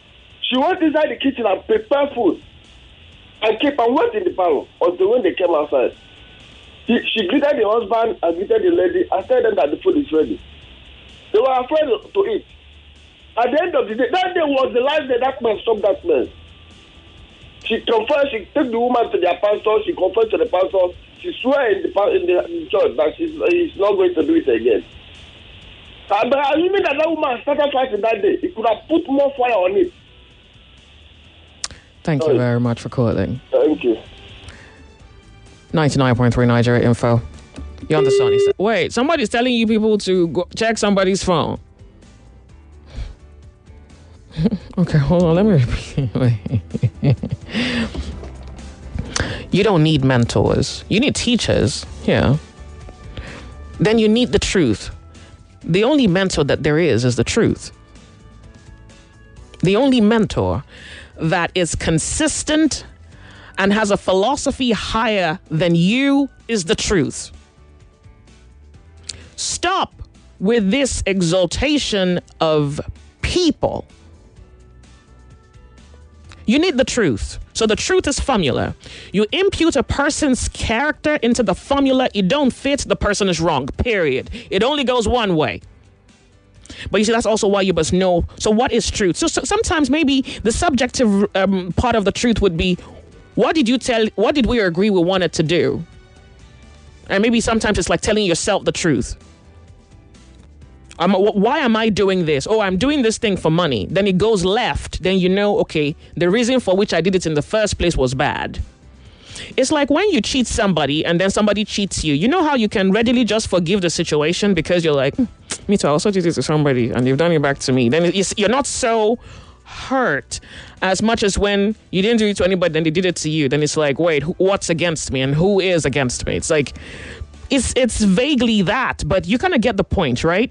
She went inside the kitchen and prepared food. And kept and went in the parlor until when they came outside. She greeted the husband and greeted the lady and told them that the food is ready. They were afraid to eat. At the end of the day, that day was the last day that man stopped that man. She confessed, she took the woman to their pastor, she confessed to the pastor, she swore in the church that he's not going to do it again. But assuming that woman started fighting that day, it could have put more fire on it. Thank you very much for calling. Thank you. 99.3 Nigeria Info. You're on the Sunny side. Wait, somebody's telling you people to go check somebody's phone. Okay, hold on. Let me repeat. You don't need mentors. You need teachers. Yeah. Then you need the truth. The only mentor that there is the truth. The only mentor that is consistent and has a philosophy higher than you is the truth. Stop with this exaltation of people. You need the truth. So the truth is formula. You impute a person's character into the formula, it don't fit, the person is wrong, period. It only goes one way. But you see, that's also why you must know. So what is truth? So sometimes maybe the subjective part of the truth would be, what did we agree we wanted to do? And maybe sometimes it's like telling yourself the truth. Why am I doing this? Oh, I'm doing this thing for money. Then it goes left. Then you know, okay, the reason for which I did it in the first place was bad. It's like when you cheat somebody and then somebody cheats you. You know how you can readily just forgive the situation because you're like, me too, I also did this to somebody and they've done it back to me. Then you're not so hurt as much as when you didn't do it to anybody, then they did it to you. Then it's like, wait, what's against me and who is against me? It's like, it's vaguely that, but you kind of get the point, right?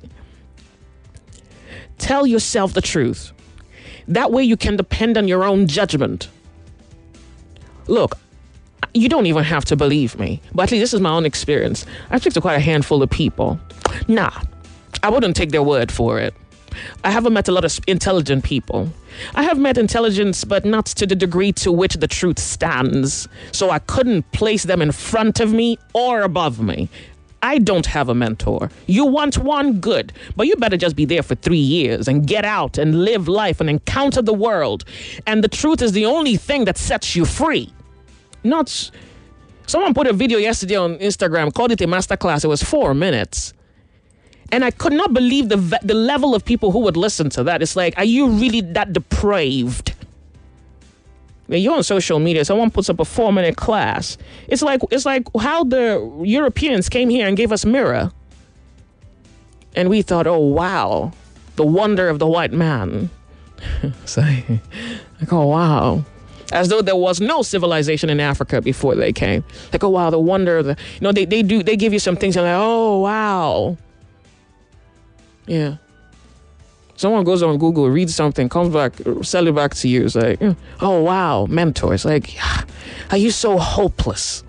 Tell yourself the truth. That way you can depend on your own judgment. Look, you don't even have to believe me, but at least this is my own experience. I speak to quite a handful of people. Nah, I wouldn't take their word for it. I haven't met a lot of intelligent people. I have met intelligence, but not to the degree to which the truth stands. So I couldn't place them in front of me or above me. I don't have a mentor. You want one, good, but you better just be there for 3 years and get out and live life and encounter the world. And the truth is the only thing that sets you free. Not. Someone put a video yesterday on Instagram, called it a masterclass. It was 4 minutes. And I could not believe the level of people who would listen to that. It's like, are you really that depraved? When you're on social media, someone puts up a 4-minute class. It's like how the Europeans came here and gave us mirror. And we thought, oh, wow, the wonder of the white man. It's like, oh, wow. As though there was no civilization in Africa before they came. Like, oh, wow, the wonder of the, they give you some things and like, oh, wow. Yeah. Someone goes on Google, reads something, comes back, sell it back to you. It's like, oh, wow, mentor. It's like, are you so hopeless?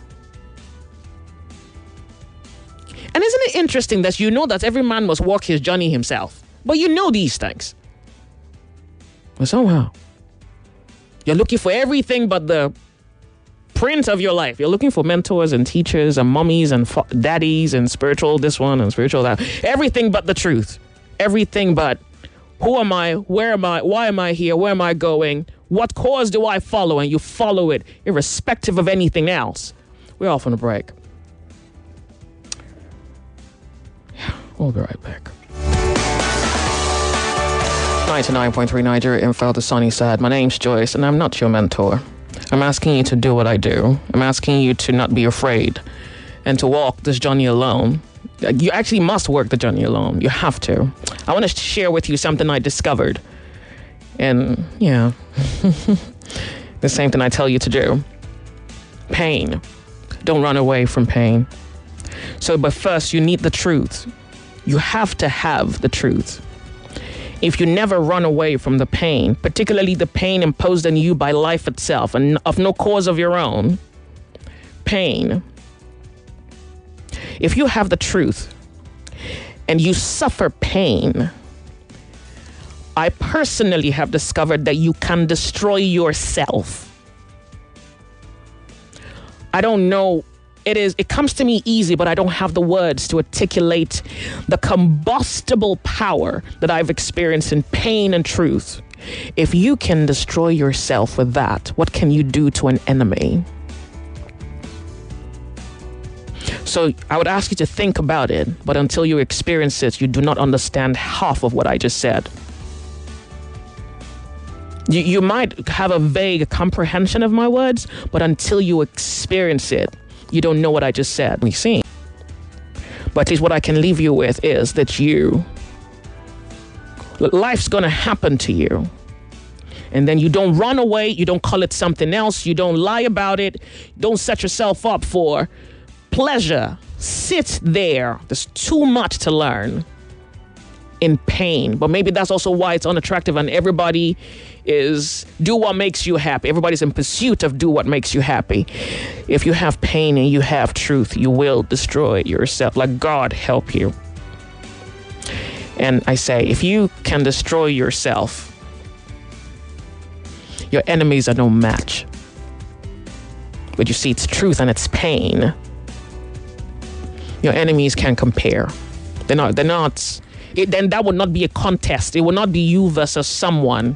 And isn't it interesting that you know that every man must walk his journey himself? But you know these things. But somehow, you're looking for everything but the print of your life. You're looking for mentors and teachers and mummies and daddies and spiritual this one and spiritual that. Everything but the truth. Everything but who am I? Where am I? Why am I here? Where am I going? What cause do I follow? And you follow it irrespective of anything else. We're off on a break. We'll be right back. 99.3 Nigeria Info, the sunny side. My name's Joyce, and I'm not your mentor. I'm asking you to do what I do. I'm asking you to not be afraid and to walk this journey alone. You actually must work the journey alone. You have to. I want to share with you something I discovered. And, yeah, the same thing I tell you to do. Pain. Don't run away from pain. So, but first, you need the truth. You have to have the truth. If you never run away from the pain, particularly the pain imposed on you by life itself and of no cause of your own, pain. If you have the truth and you suffer pain, I personally have discovered that you can destroy yourself. I don't know. It comes to me easy, but I don't have the words to articulate the combustible power that I've experienced in pain and truth. If you can destroy yourself with that, what can you do to an enemy? So I would ask you to think about it, but until you experience it, you do not understand half of what I just said. You might have a vague comprehension of my words, but until you experience it, you don't know what I just said. We see. But at least what I can leave you with is that life's going to happen to you. And then you don't run away. You don't call it something else. You don't lie about it. Don't set yourself up for pleasure. Sit there. There's too much to learn in pain. But maybe that's also why it's unattractive and everybody is do what makes you happy. Everybody's in pursuit of do what makes you happy. If you have pain and you have truth, you will destroy yourself. Like God help you. And I say, if you can destroy yourself, your enemies are no match. But you see, it's truth and it's pain. Your enemies can't compare. They're not. Then that would not be a contest. It would not be you versus someone.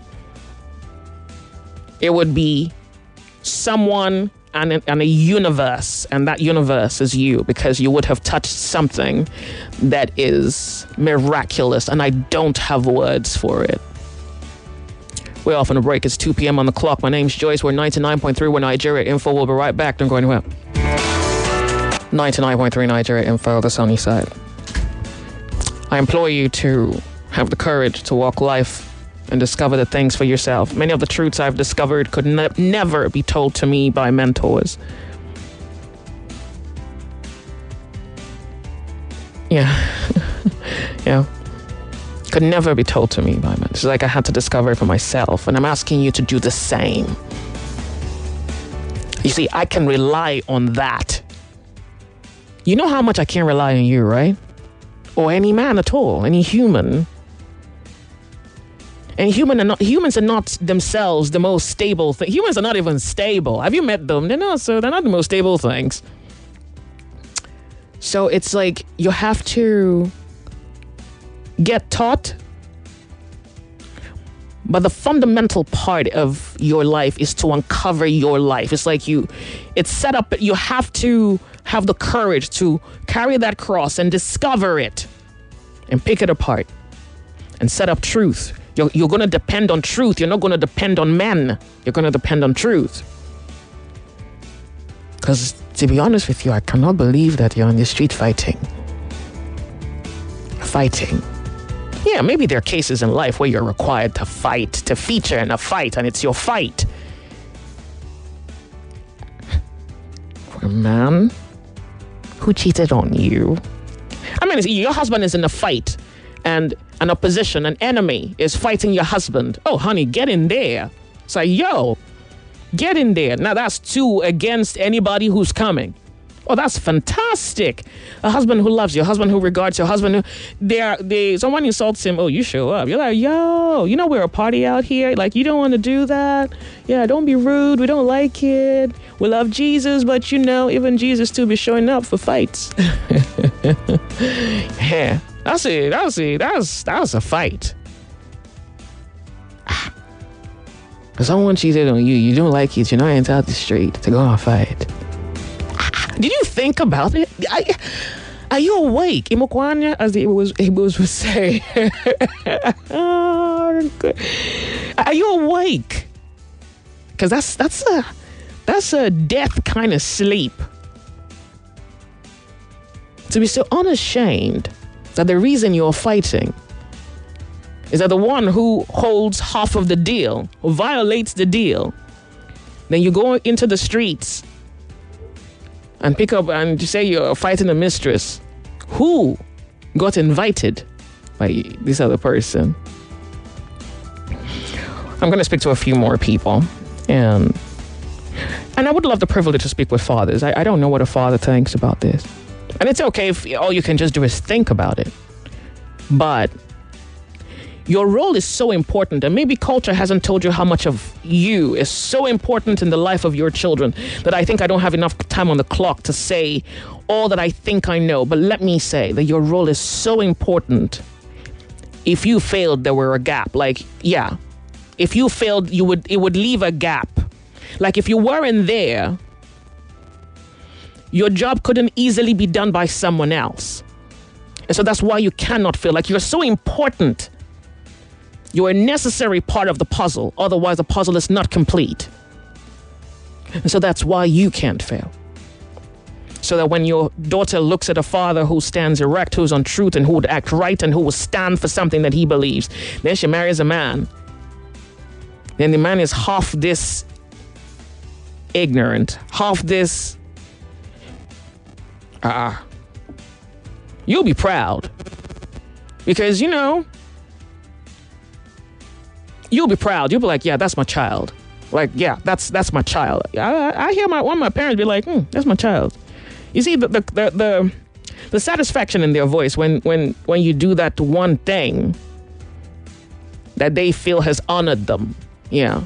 It would be someone and a universe, and that universe is you, because you would have touched something that is miraculous, and I don't have words for it. We're off on a break. It's 2 p.m. on the clock. My name's Joyce. We're 99.3. We're Nigeria Info. We'll be right back. Don't go anywhere. 99.3 Nigeria Info, the sunny side. I implore you to have the courage to walk life and discover the things for yourself. Many of the truths I've discovered could never be told to me by mentors. Yeah. Yeah. Could never be told to me by mentors. It's like I had to discover it for myself. And I'm asking you to do the same. You see, I can rely on that. You know how much I can rely on you, right? Or any man at all, any human. And humans are not themselves the most stable thing. Humans are not even stable. Have you met them? They're not the most stable things. So it's like you have to get taught. But the fundamental part of your life is to uncover your life. It's like it's set up. You have to have the courage to carry that cross and discover it and pick it apart and set up truth. You're going to depend on truth. You're not going to depend on men. You're going to depend on truth. Because to be honest with you, I cannot believe that you're on the street fighting. Yeah, maybe there are cases in life where you're required to fight, to feature in a fight, and it's your fight. For a man who cheated on you. I mean, your husband is in a fight, and an opposition, an enemy is fighting your husband. Oh, honey, get in there. It's like, yo, get in there. Now that's 2 against anybody who's coming. Oh, that's fantastic. A husband who loves you, a husband who regards you, a husband who, someone insults him. Oh, you show up. You're like, yo, we're a party out here. Like, you don't want to do that. Yeah, don't be rude. We don't like it. We love Jesus, but even Jesus too be showing up for fights. Yeah. That's a fight. If someone cheated on you, you don't like it, you're not into the street to go and fight. Did you think about it? Are you awake? Imokwanya, as the Igbos would say. Are you awake? Because that's a death kind of sleep. To be so unashamed that the reason you're fighting is that the one who holds half of the deal, who violates the deal, then you go into the streets and pick up and you say you're fighting a mistress who got invited by this other person. I'm going to speak to a few more people, and I would love the privilege to speak with fathers. I don't know what a father thinks about this. And it's okay if all you can just do is think about it. But Your role is so important, and maybe culture hasn't told you how much of you is so important in the life of your children that I think I don't have enough time on the clock to say all that I think I know. But let me say that your role is so important. If you failed, there were a gap. Like, yeah, if you failed, it would leave a gap. Like if you weren't there, your job couldn't easily be done by someone else. And so that's why you cannot fail. Like, you're so important. You're a necessary part of the puzzle. Otherwise, the puzzle is not complete. And so that's why you can't fail. So that when your daughter looks at a father who stands erect, who's on truth, and who would act right, and who will stand for something that he believes, then she marries a man. Then the man is half this ignorant, half this... You'll be proud. Because, you'll be proud. You'll be like, yeah, that's my child. Like, yeah, that's my child. I hear one of my parents be like, that's my child. You see the satisfaction in their voice when you do that one thing that they feel has honored them. Yeah.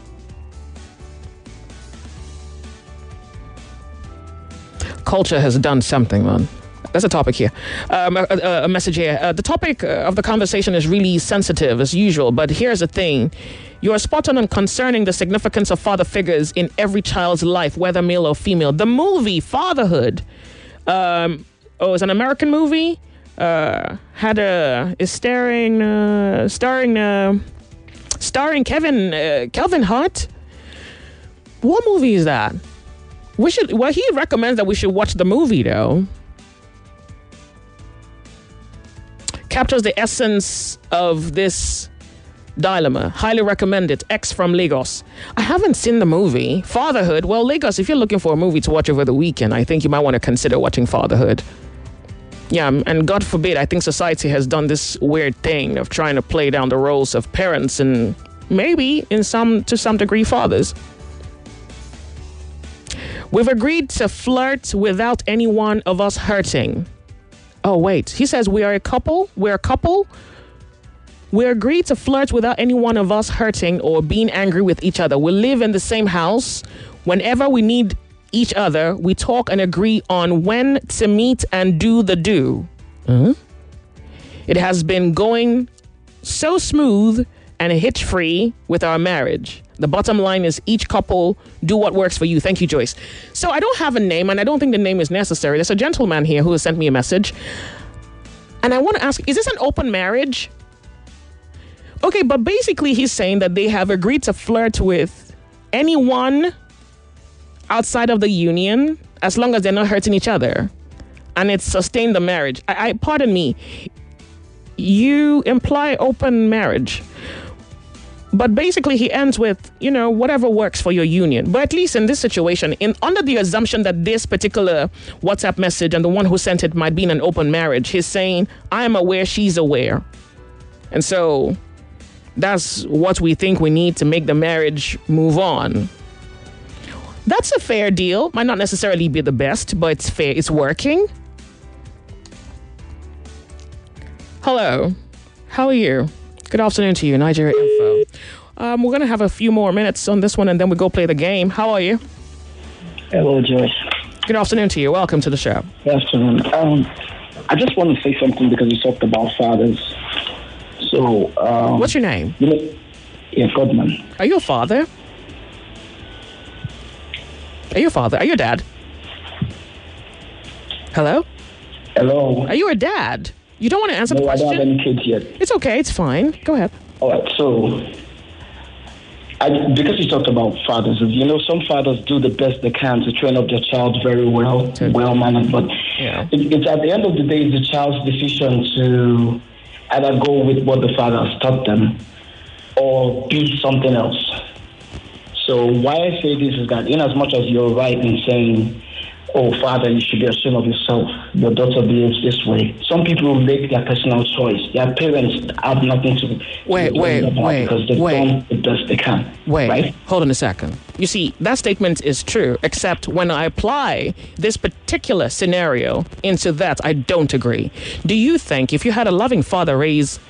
Culture has done something, man. That's a topic here. A message here. The topic of the conversation is really sensitive as usual, but here's the thing. You are spot on concerning the significance of father figures in every child's life, whether male or female. The movie Fatherhood, it's an American movie, is starring Kelvin Hart. What movie is that? He recommends that we should watch the movie though. Captures the essence of this dilemma. Highly recommend it. X from Lagos. I haven't seen the movie Fatherhood. Well, Lagos, if you're looking for a movie to watch over the weekend, I think you might want to consider watching Fatherhood. Yeah, and God forbid, I think society has done this weird thing of trying to play down the roles of parents and maybe to some degree fathers. We've agreed to flirt without any one of us hurting. Oh, wait. He says we are a couple. We're a couple. We agreed to flirt without any one of us hurting or being angry with each other. We live in the same house. Whenever we need each other, we talk and agree on when to meet and do the do. It has been going so smooth and hitch-free with our marriage. The bottom line is each couple do what works for you. Thank you, Joyce. So I don't have a name, and I don't think the name is necessary. There's a gentleman here who has sent me a message. And I want to ask, is this an open marriage? Okay, but basically he's saying that they have agreed to flirt with anyone outside of the union as long as they're not hurting each other. And it's sustained the marriage. Pardon me. You imply open marriage. But basically, he ends with, whatever works for your union. But at least in this situation, under the assumption that this particular WhatsApp message and the one who sent it might be in an open marriage, he's saying, I am aware, she's aware. And so that's what we think we need to make the marriage move on. That's a fair deal. Might not necessarily be the best, but it's fair. It's working. Hello. How are you? Good afternoon to you, Nigeria Info. We're going to have a few more minutes on this one, and then we go play the game. How are you? Hello, Joyce. Good afternoon to you. Welcome to the show. Good afternoon. I just want to say something because you talked about fathers. So, what's your name? Godman. Are you a father? Are you a father? Are you a dad? Hello? Hello. Are you a dad? You don't want to answer the question? I don't have any kids yet. It's okay. It's fine. Go ahead. All right. So, because you talked about fathers, some fathers do the best they can to train up their child very well, well-mannered. But it's at the end of the day, it's the child's decision to either go with what the father has taught them or be something else. So why I say this is that in as much as you're right in saying, oh, father, you should be ashamed of yourself. Your daughter behaves this way. Some people make their personal choice. Their parents have nothing to do because they've done the best they can. Right? Hold on a second. You see, that statement is true, except when I apply this particular scenario into that, I don't agree. Do you think if you had a loving father raise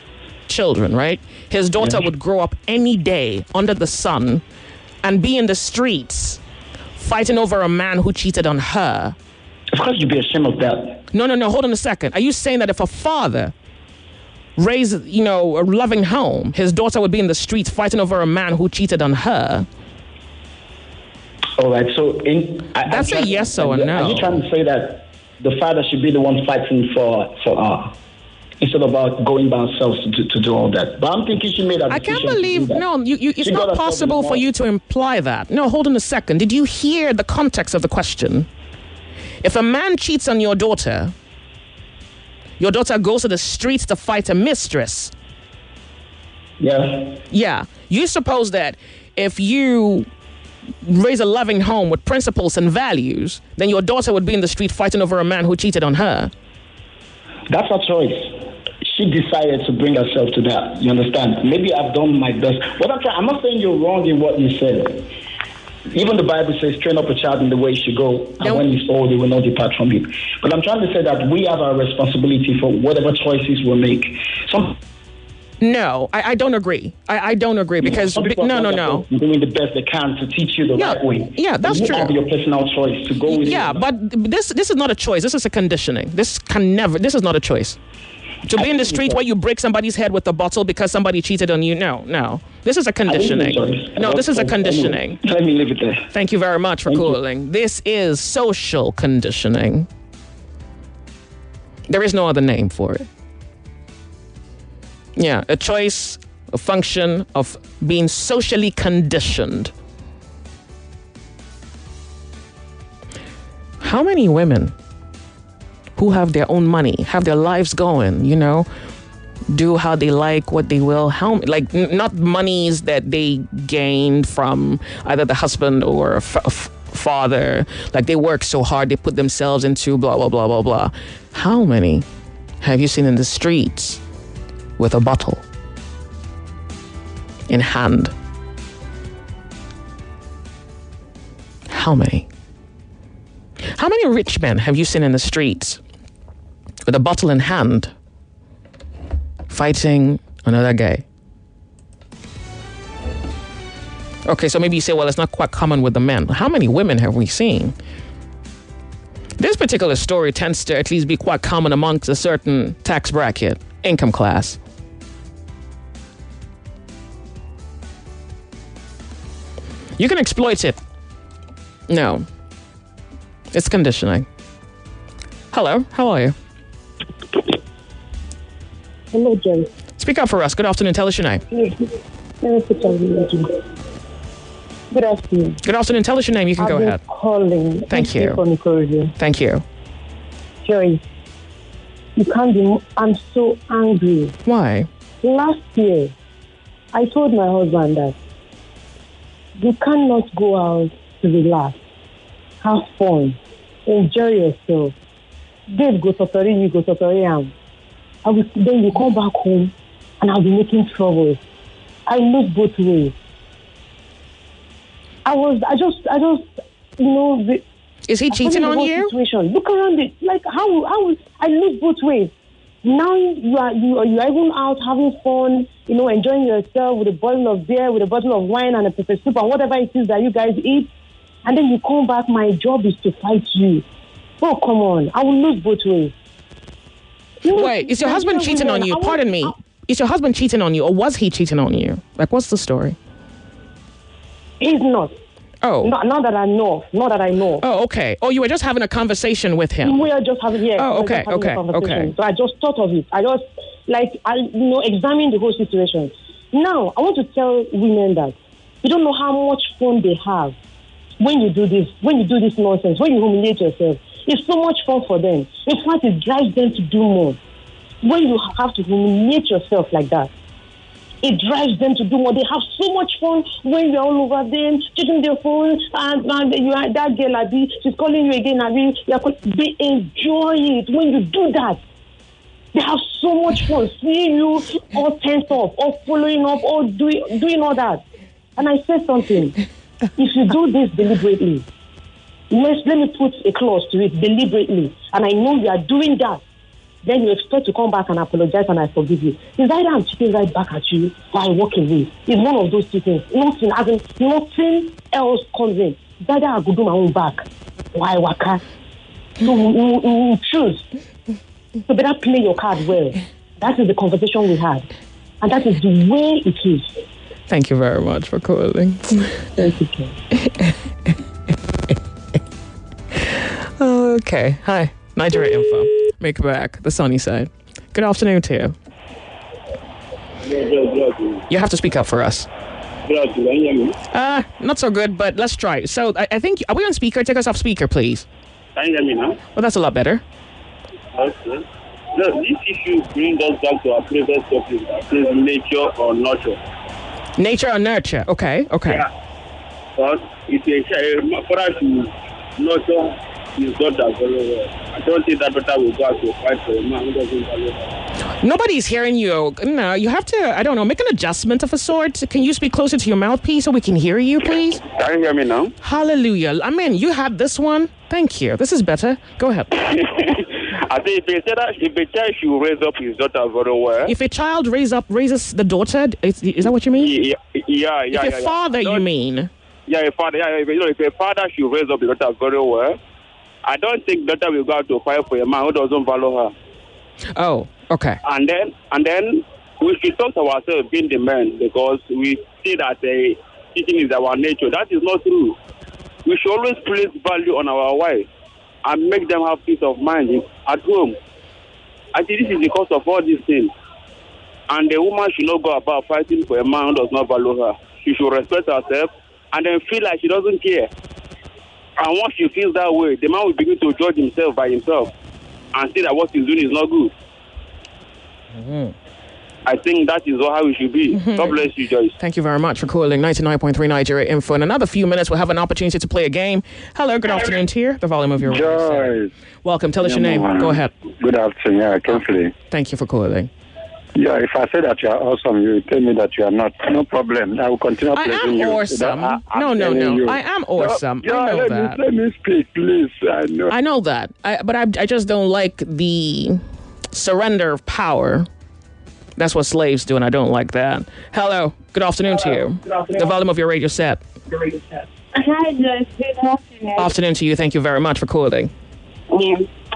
children, right? His daughter would grow up any day under the sun and be in the streets fighting over a man who cheated on her. Of course you'd be ashamed of that. No, hold on a second. Are you saying that if a father raised, a loving home, his daughter would be in the streets fighting over a man who cheated on her? All right, so that's a yes or a no. Are you trying to say that the father should be the one fighting for her instead of going by ourselves to do all that? But I'm thinking she made that decision. I can't believe, it's not possible for you to imply that. No, hold on a second. Did you hear the context of the question? If a man cheats on your daughter goes to the streets to fight a mistress. Yeah. Yeah. You suppose that if you raise a loving home with principles and values, then your daughter would be in the street fighting over a man who cheated on her. That's her choice. She decided to bring herself to that. You understand? Maybe I've done my best. I'm not saying you're wrong in what you said. Even the Bible says, train up a child in the way he should go, and when he's old, he will not depart from it. But I'm trying to say that we have our responsibility for whatever choices we make. No, I don't agree. I don't agree because no. Doing the best they can to teach you the right way. Yeah, that's true. You have your personal choice to go with it. Yeah, but this is not a choice. This is a conditioning. This is not a choice. To be in the street where you break somebody's head with a bottle because somebody cheated on you. No. This is a conditioning. No, this is a conditioning. Let me leave it there. Thank you very much for calling. This is social conditioning. There is no other name for it. Yeah, a choice, a function of being socially conditioned. How many women who have their own money, have their lives going, do how they like, what they will, not monies that they gained from either the husband or father, like they work so hard, they put themselves into blah, blah, blah, blah, blah. How many have you seen in the streets with a bottle in hand? How many? How many rich men have you seen in the streets with a bottle in hand fighting another guy? Okay, so maybe you say, well, it's not quite common with the men. How many women have we seen? This particular story tends to at least be quite common amongst a certain tax bracket, income class. You can exploit it. No. It's conditioning. Hello, how are you? Hello, Jerry. Speak up for us. Good afternoon. Tell us your name. Good afternoon. Good afternoon. Tell us your name. You can go ahead. Calling. Thank you. Thank you. Jerry, you can't be. I'm so angry. Why? Last year, I told my husband that you cannot go out to relax, have fun, enjoy yourself. Dave go totori, you go totori am. Then you come back home and I'll be making trouble. I look both ways. I just Is he cheating on you? Situation. Look around it. Like how I look both ways. Now you are even out having fun, enjoying yourself with a bottle of beer, with a bottle of wine and a pepper soup and whatever it is that you guys eat. And then you come back, my job is to fight you. Oh, come on. I will lose both ways. Wait, is your husband cheating on you? Pardon me. Is your husband cheating on you or was he cheating on you? Like, what's the story? He's not. Oh. Not that I know. Oh, okay. Oh, you were just having a conversation with him. We are just having, okay. So I just thought of it. I just, examine the whole situation. Now, I want to tell women that you don't know how much fun they have when you do this nonsense, when you humiliate yourself. It's so much fun for them. In fact, it drives them to do more. When you have to humiliate yourself like that, it drives them to do more. They have so much fun when you're all over them, checking their phone, and you are that girl, Abi, she's calling you again, Abi. They enjoy it when you do that. They have so much fun seeing you all tensed up, all following up, all doing all that. And I said something. If you do this deliberately, let me put a clause to it, deliberately, and I know you are doing that, then you expect to come back and apologize and I forgive you. It's either I'm cheating right back at you or I walk away. It's one of those two things. Nothing else comes in. It's either I go do my own back or I walk out. So we choose. So better play your card well. That is the conversation we had. And that is the way it is. Thank you very much for calling. Thank you. Okay. Hi. Nigeria Info. Make it back. The sunny side. Good afternoon to you. You have to speak up for us. Not so good, but let's try. So I think, are we on speaker? Take us off speaker, please. Can you hear me now? Well, that's a lot better. Okay. No, this issue brings us back to our previous topic. Is nature or nurture? Nature or nurture? Okay. Yeah. But if a father should nurture his daughter very well, I don't think that daughter will go out to fight for a man who doesn't value her. Nobody's hearing you. No, you have to, I don't know, make an adjustment of a sort. Can you speak closer to your mouthpiece so we can hear you, please? Can you hear me now? Hallelujah. I mean, you had this one. Thank you. This is better. Go ahead. I think if a child should raise up his daughter very well. If a child raises the daughter, is that what you mean? Yeah. If a father, you mean? Yeah, a father. Yeah, if a father should raise up his daughter very well, I don't think daughter will go out to fight for a man who doesn't value her. Oh, okay. And then we should talk to ourselves being the men, because we see that cheating is our nature. That is not true. We should always place value on our wife and make them have peace of mind at home. I think this is the cause of all these things. And the woman should not go about fighting for a man who does not value her. She should respect herself and then feel like she doesn't care. And once she feels that way, the man will begin to judge himself by himself and see that what he's doing is not good. Mm-hmm. I think that is how it should be. Mm-hmm. God bless you, Joyce. Thank you very much for calling 99.3 Nigeria Info. In another few minutes, we'll have an opportunity to play a game. Hello, good afternoon to you. The volume of your Joyce. Welcome. Tell us your name. Go ahead. Good afternoon. Yeah, Kingsley. Thank you for calling. Yeah, if I say that you are awesome, you tell me that you are not. No problem. I will continue playing you. I am awesome. No. I am awesome. No, I know that. Let me speak, please. I know that. But I just don't like the surrender of power. That's what slaves do, and I don't like that. Hello. Good afternoon to you. The volume of your radio set. Hi, Joyce. Good afternoon. Afternoon to you. Thank you very much for calling. Yeah.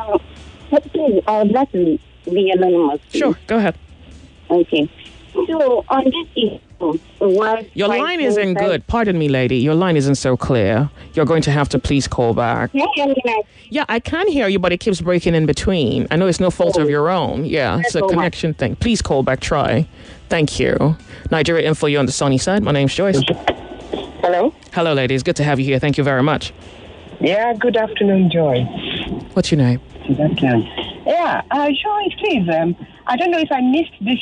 Please, I would like to be anonymous. Please. Sure. Go ahead. Okay. So, on this issue, your line isn't good. Pardon me, lady. Your line isn't so clear. You're going to have to please call back. Can you hear me now? Yeah, I can hear you, but it keeps breaking in between. I know it's no fault of your own. Yeah, it's a connection thing. Please call back. Try. Thank you. Nigeria Info, you're on the sunny side. My name's Joyce. Hello? Hello, ladies. Good to have you here. Thank you very much. Yeah, good afternoon, Joyce. What's your name? Yeah, Joyce, please. I don't know if I missed this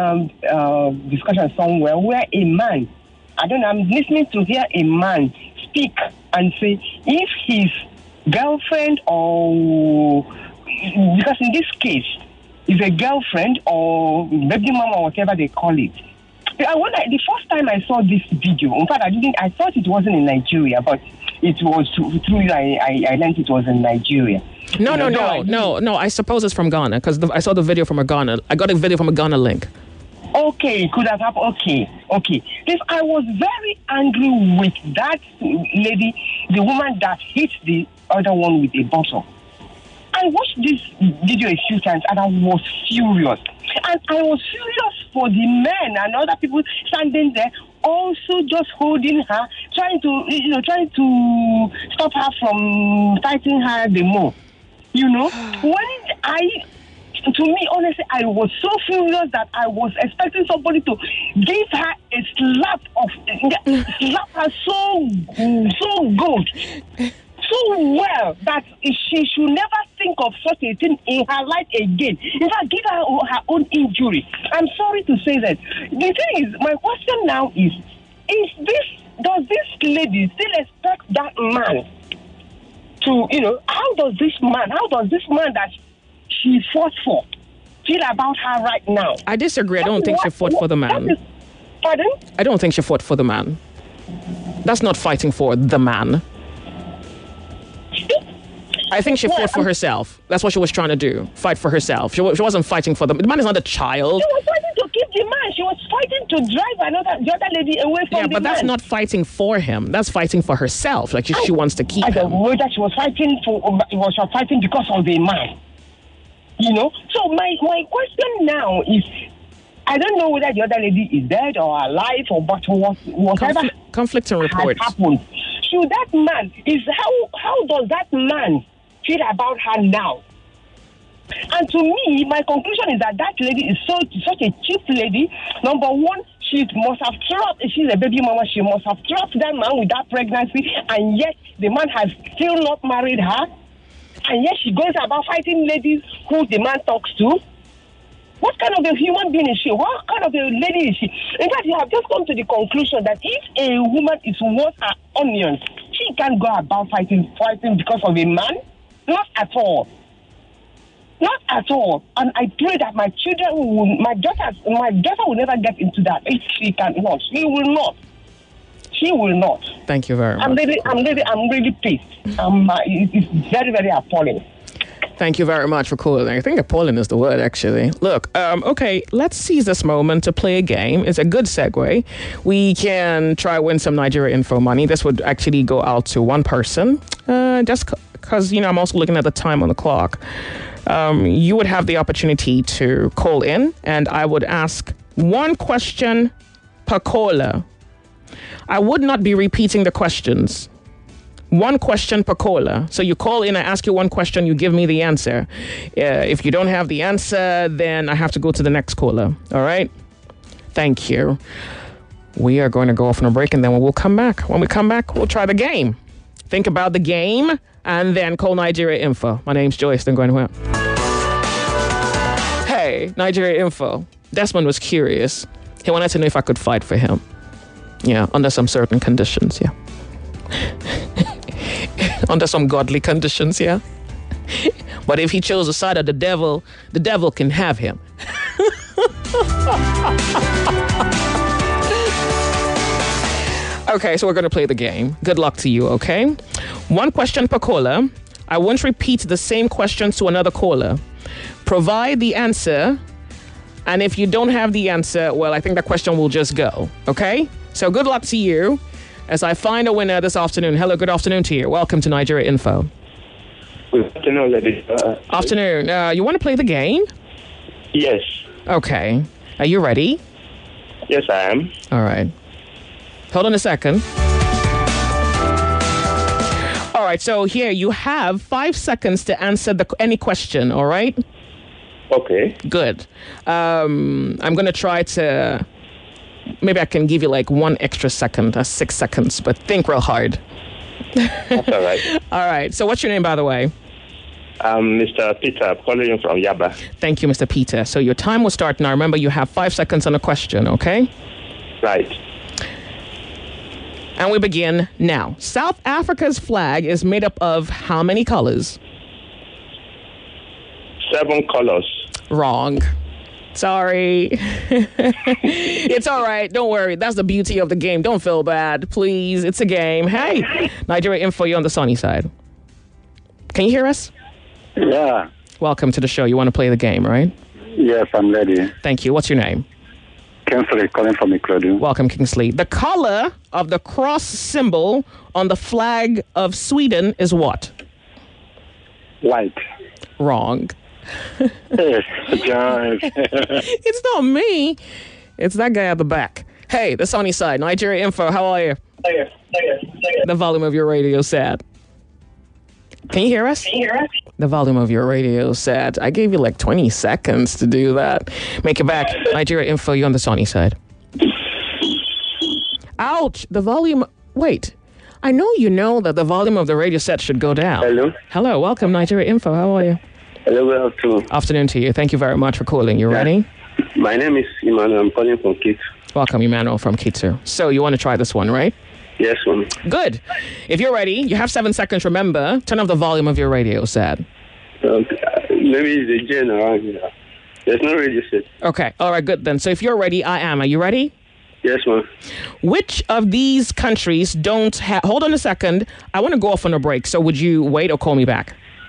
discussion somewhere where a man, I don't know, I'm listening to hear a man speak and say if his girlfriend or, because in this case, is a girlfriend or baby mama or whatever they call it. I wonder, the first time I saw this video, in fact, I thought it wasn't in Nigeria, but it was through I learned it was in Nigeria. No. I suppose it's from Ghana because I saw the video from a Ghana. I got a video from a Ghana link. Okay, it could have happened. Okay. This, I was very angry with that lady, the woman that hit the other one with a bottle. I watched this video a few times and I was furious. And I was furious for the men and other people standing there, also just holding her, trying to stop her from fighting her the more. To me, honestly, I was so furious that I was expecting somebody to give her a slap her so good, so well that she should never think of such a thing in her life again. In fact, give her her own injury. I'm sorry to say that. The thing is, my question now is does this lady still expect that man to, how does this man that she fought for feel about her right now? I disagree. I don't think she fought for the man. Pardon? I don't think she fought for the man. That's not fighting for the man. I think she fought for herself. That's what she was trying to do. Fight for herself. She wasn't fighting for them. The man is not a child. She was fighting to keep the man. She was fighting to drive the other lady away from the man. Yeah, but that's not fighting for him. That's fighting for herself. Like she wants to keep him. I don't know whether she was fighting because of the man. You know? So my question now is, I don't know whether the other lady is dead or alive or whatever. Conflicting reports. Has happened. Should that man how does that man feel about her now? And to me, my conclusion is that lady is such a cheap lady. Number one, she must have trapped. She's a baby mama. She must have trapped that man with that pregnancy, and yet the man has still not married her. And yet she goes about fighting ladies who the man talks to. What kind of a human being is she? What kind of a lady is she? In fact, you have just come to the conclusion that if a woman is worth her onions, she can't go about fighting because of a man. Not at all. Not at all. And I pray that my daughter will never get into that. If she cannot, she will not. She will not. Thank you very much. I'm really pissed. It's very, very appalling. Thank you very much for calling. I think appalling is the word, actually. Look, okay, let's seize this moment to play a game. It's a good segue. We can try win some Nigeria info money. This would actually go out to one person, just because, I'm also looking at the time on the clock. You would have the opportunity to call in, and I would ask one question per caller. I would not be repeating the questions. One question per caller. So you call in, I ask you one question, you give me the answer. If you don't have the answer, then I have to go to the next caller. All right? Thank you. We are going to go off on a break, and then we'll come back. When we come back, we'll try the game. Think about the game, and then call Nigeria Info. My name's Joyce. Then going where? Hey, Nigeria Info. Desmond was curious. He wanted to know if I could fight for him. Yeah, under some certain conditions, yeah. Under some godly conditions, yeah. But if he chose the side of the devil can have him. Okay, so we're going to play the game. Good luck to you, okay? One question per caller. I won't repeat the same question to another caller. Provide the answer, and if you don't have the answer, well, I think that question will just go, okay? So good luck to you as I find a winner this afternoon. Hello, good afternoon to you. Welcome to Nigeria Info. Good afternoon, ladies. Afternoon. You want to play the game? Yes. Okay. Are you ready? Yes, I am. All right. Hold on a second. All right, so here you have 5 seconds to answer any question, all right? Okay. Good. I'm going to try to... Maybe I can give you like 1 extra second. That's 6 seconds, but think real hard. That's all right. All right. So what's your name, by the way? Mr. Peter. I'm calling you from Yaba. Thank you, Mr. Peter. So your time will start now. Remember, you have 5 seconds on a question, okay? Right. And we begin now. South Africa's flag is made up of how many colors? 7 colors. Wrong. Sorry. It's all right. Don't worry. That's the beauty of the game. Don't feel bad, please. It's a game. Hey, Nigeria Info, you're on the sunny side. Can you hear us? Yeah. Welcome to the show. You want to play the game, right? Yes, I'm ready. Thank you. What's your name? Kingsley, calling from Iklodu. Welcome, Kingsley. The color of the cross symbol on the flag of Sweden is what? White. Wrong. Yes, John. It's not me. It's that guy at the back. Hey, the sunny side. Nigeria Info, how are you? The volume of your radio is sad. Can you hear us? The volume of your radio is sad. I gave you like 20 seconds to do that. Make it back. Nigeria Info, you're on the sunny side. Ouch. The volume. Wait. I know you know that the volume of the radio set should go down. Hello. Hello. Welcome, Nigeria Info. How are you? Hello, good afternoon. Afternoon to you. Thank you very much for calling. You ready? My name is Emmanuel. I'm calling from Kitsu. Welcome, Emmanuel from Kitsu. So you want to try this one, right? Yes, ma'am. Good. If you're ready, you have 7 seconds. Remember, turn off the volume of your radio set. Maybe it's a gen around here. There's no radio set. Okay. All right, good then. So if you're ready, I am. Are you ready? Yes, ma'am. Which of these countries don't have... Hold on a second. I want to go off on a break. So would you wait or call me back?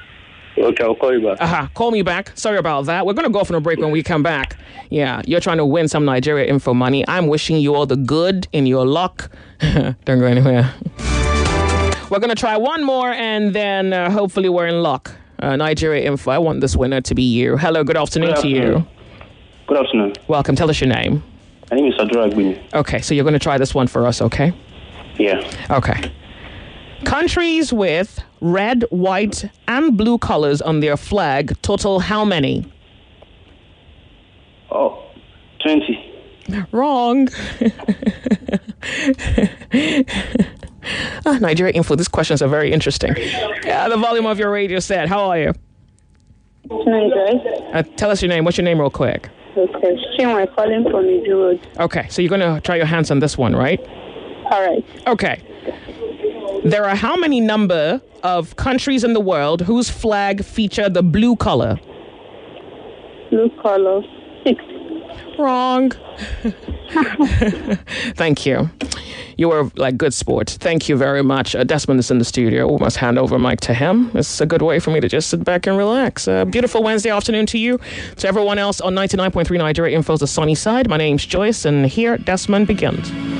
Okay, I'll call you back. Call me back. Sorry about that. We're going to go off on a break. When we come back. Yeah, you're trying to win some Nigeria Info money. I'm wishing you all the good in your luck. Don't go anywhere. We're going to try one more, and then hopefully we're in luck. Nigeria Info. I want this winner to be you. Hello, good afternoon to you. Good afternoon. Welcome. Tell us your name. My name is Adura Agbini. Okay, so you're going to try this one for us, okay? Yeah. Okay. Countries with red, white, and blue colors on their flag total how many? 20. Wrong. Nigeria Info, these questions are very interesting. The volume of your radio set. How are you? Tell us your name. What's your name real quick? Okay, Chinwe calling from Iju Road. Okay, so you're going to try your hands on this one, right? All right. Okay. There are how many number of countries in the world whose flag feature the blue color? Blue color, 6. Wrong. Thank you. You were like good sport. Thank you very much. Desmond is in the studio. We must hand over mic to him. It's a good way for me to just sit back and relax. Beautiful Wednesday afternoon to you. To everyone else on 99.3 Nigeria Info's The Sunny Side. My name's Joyce, and here Desmond begins.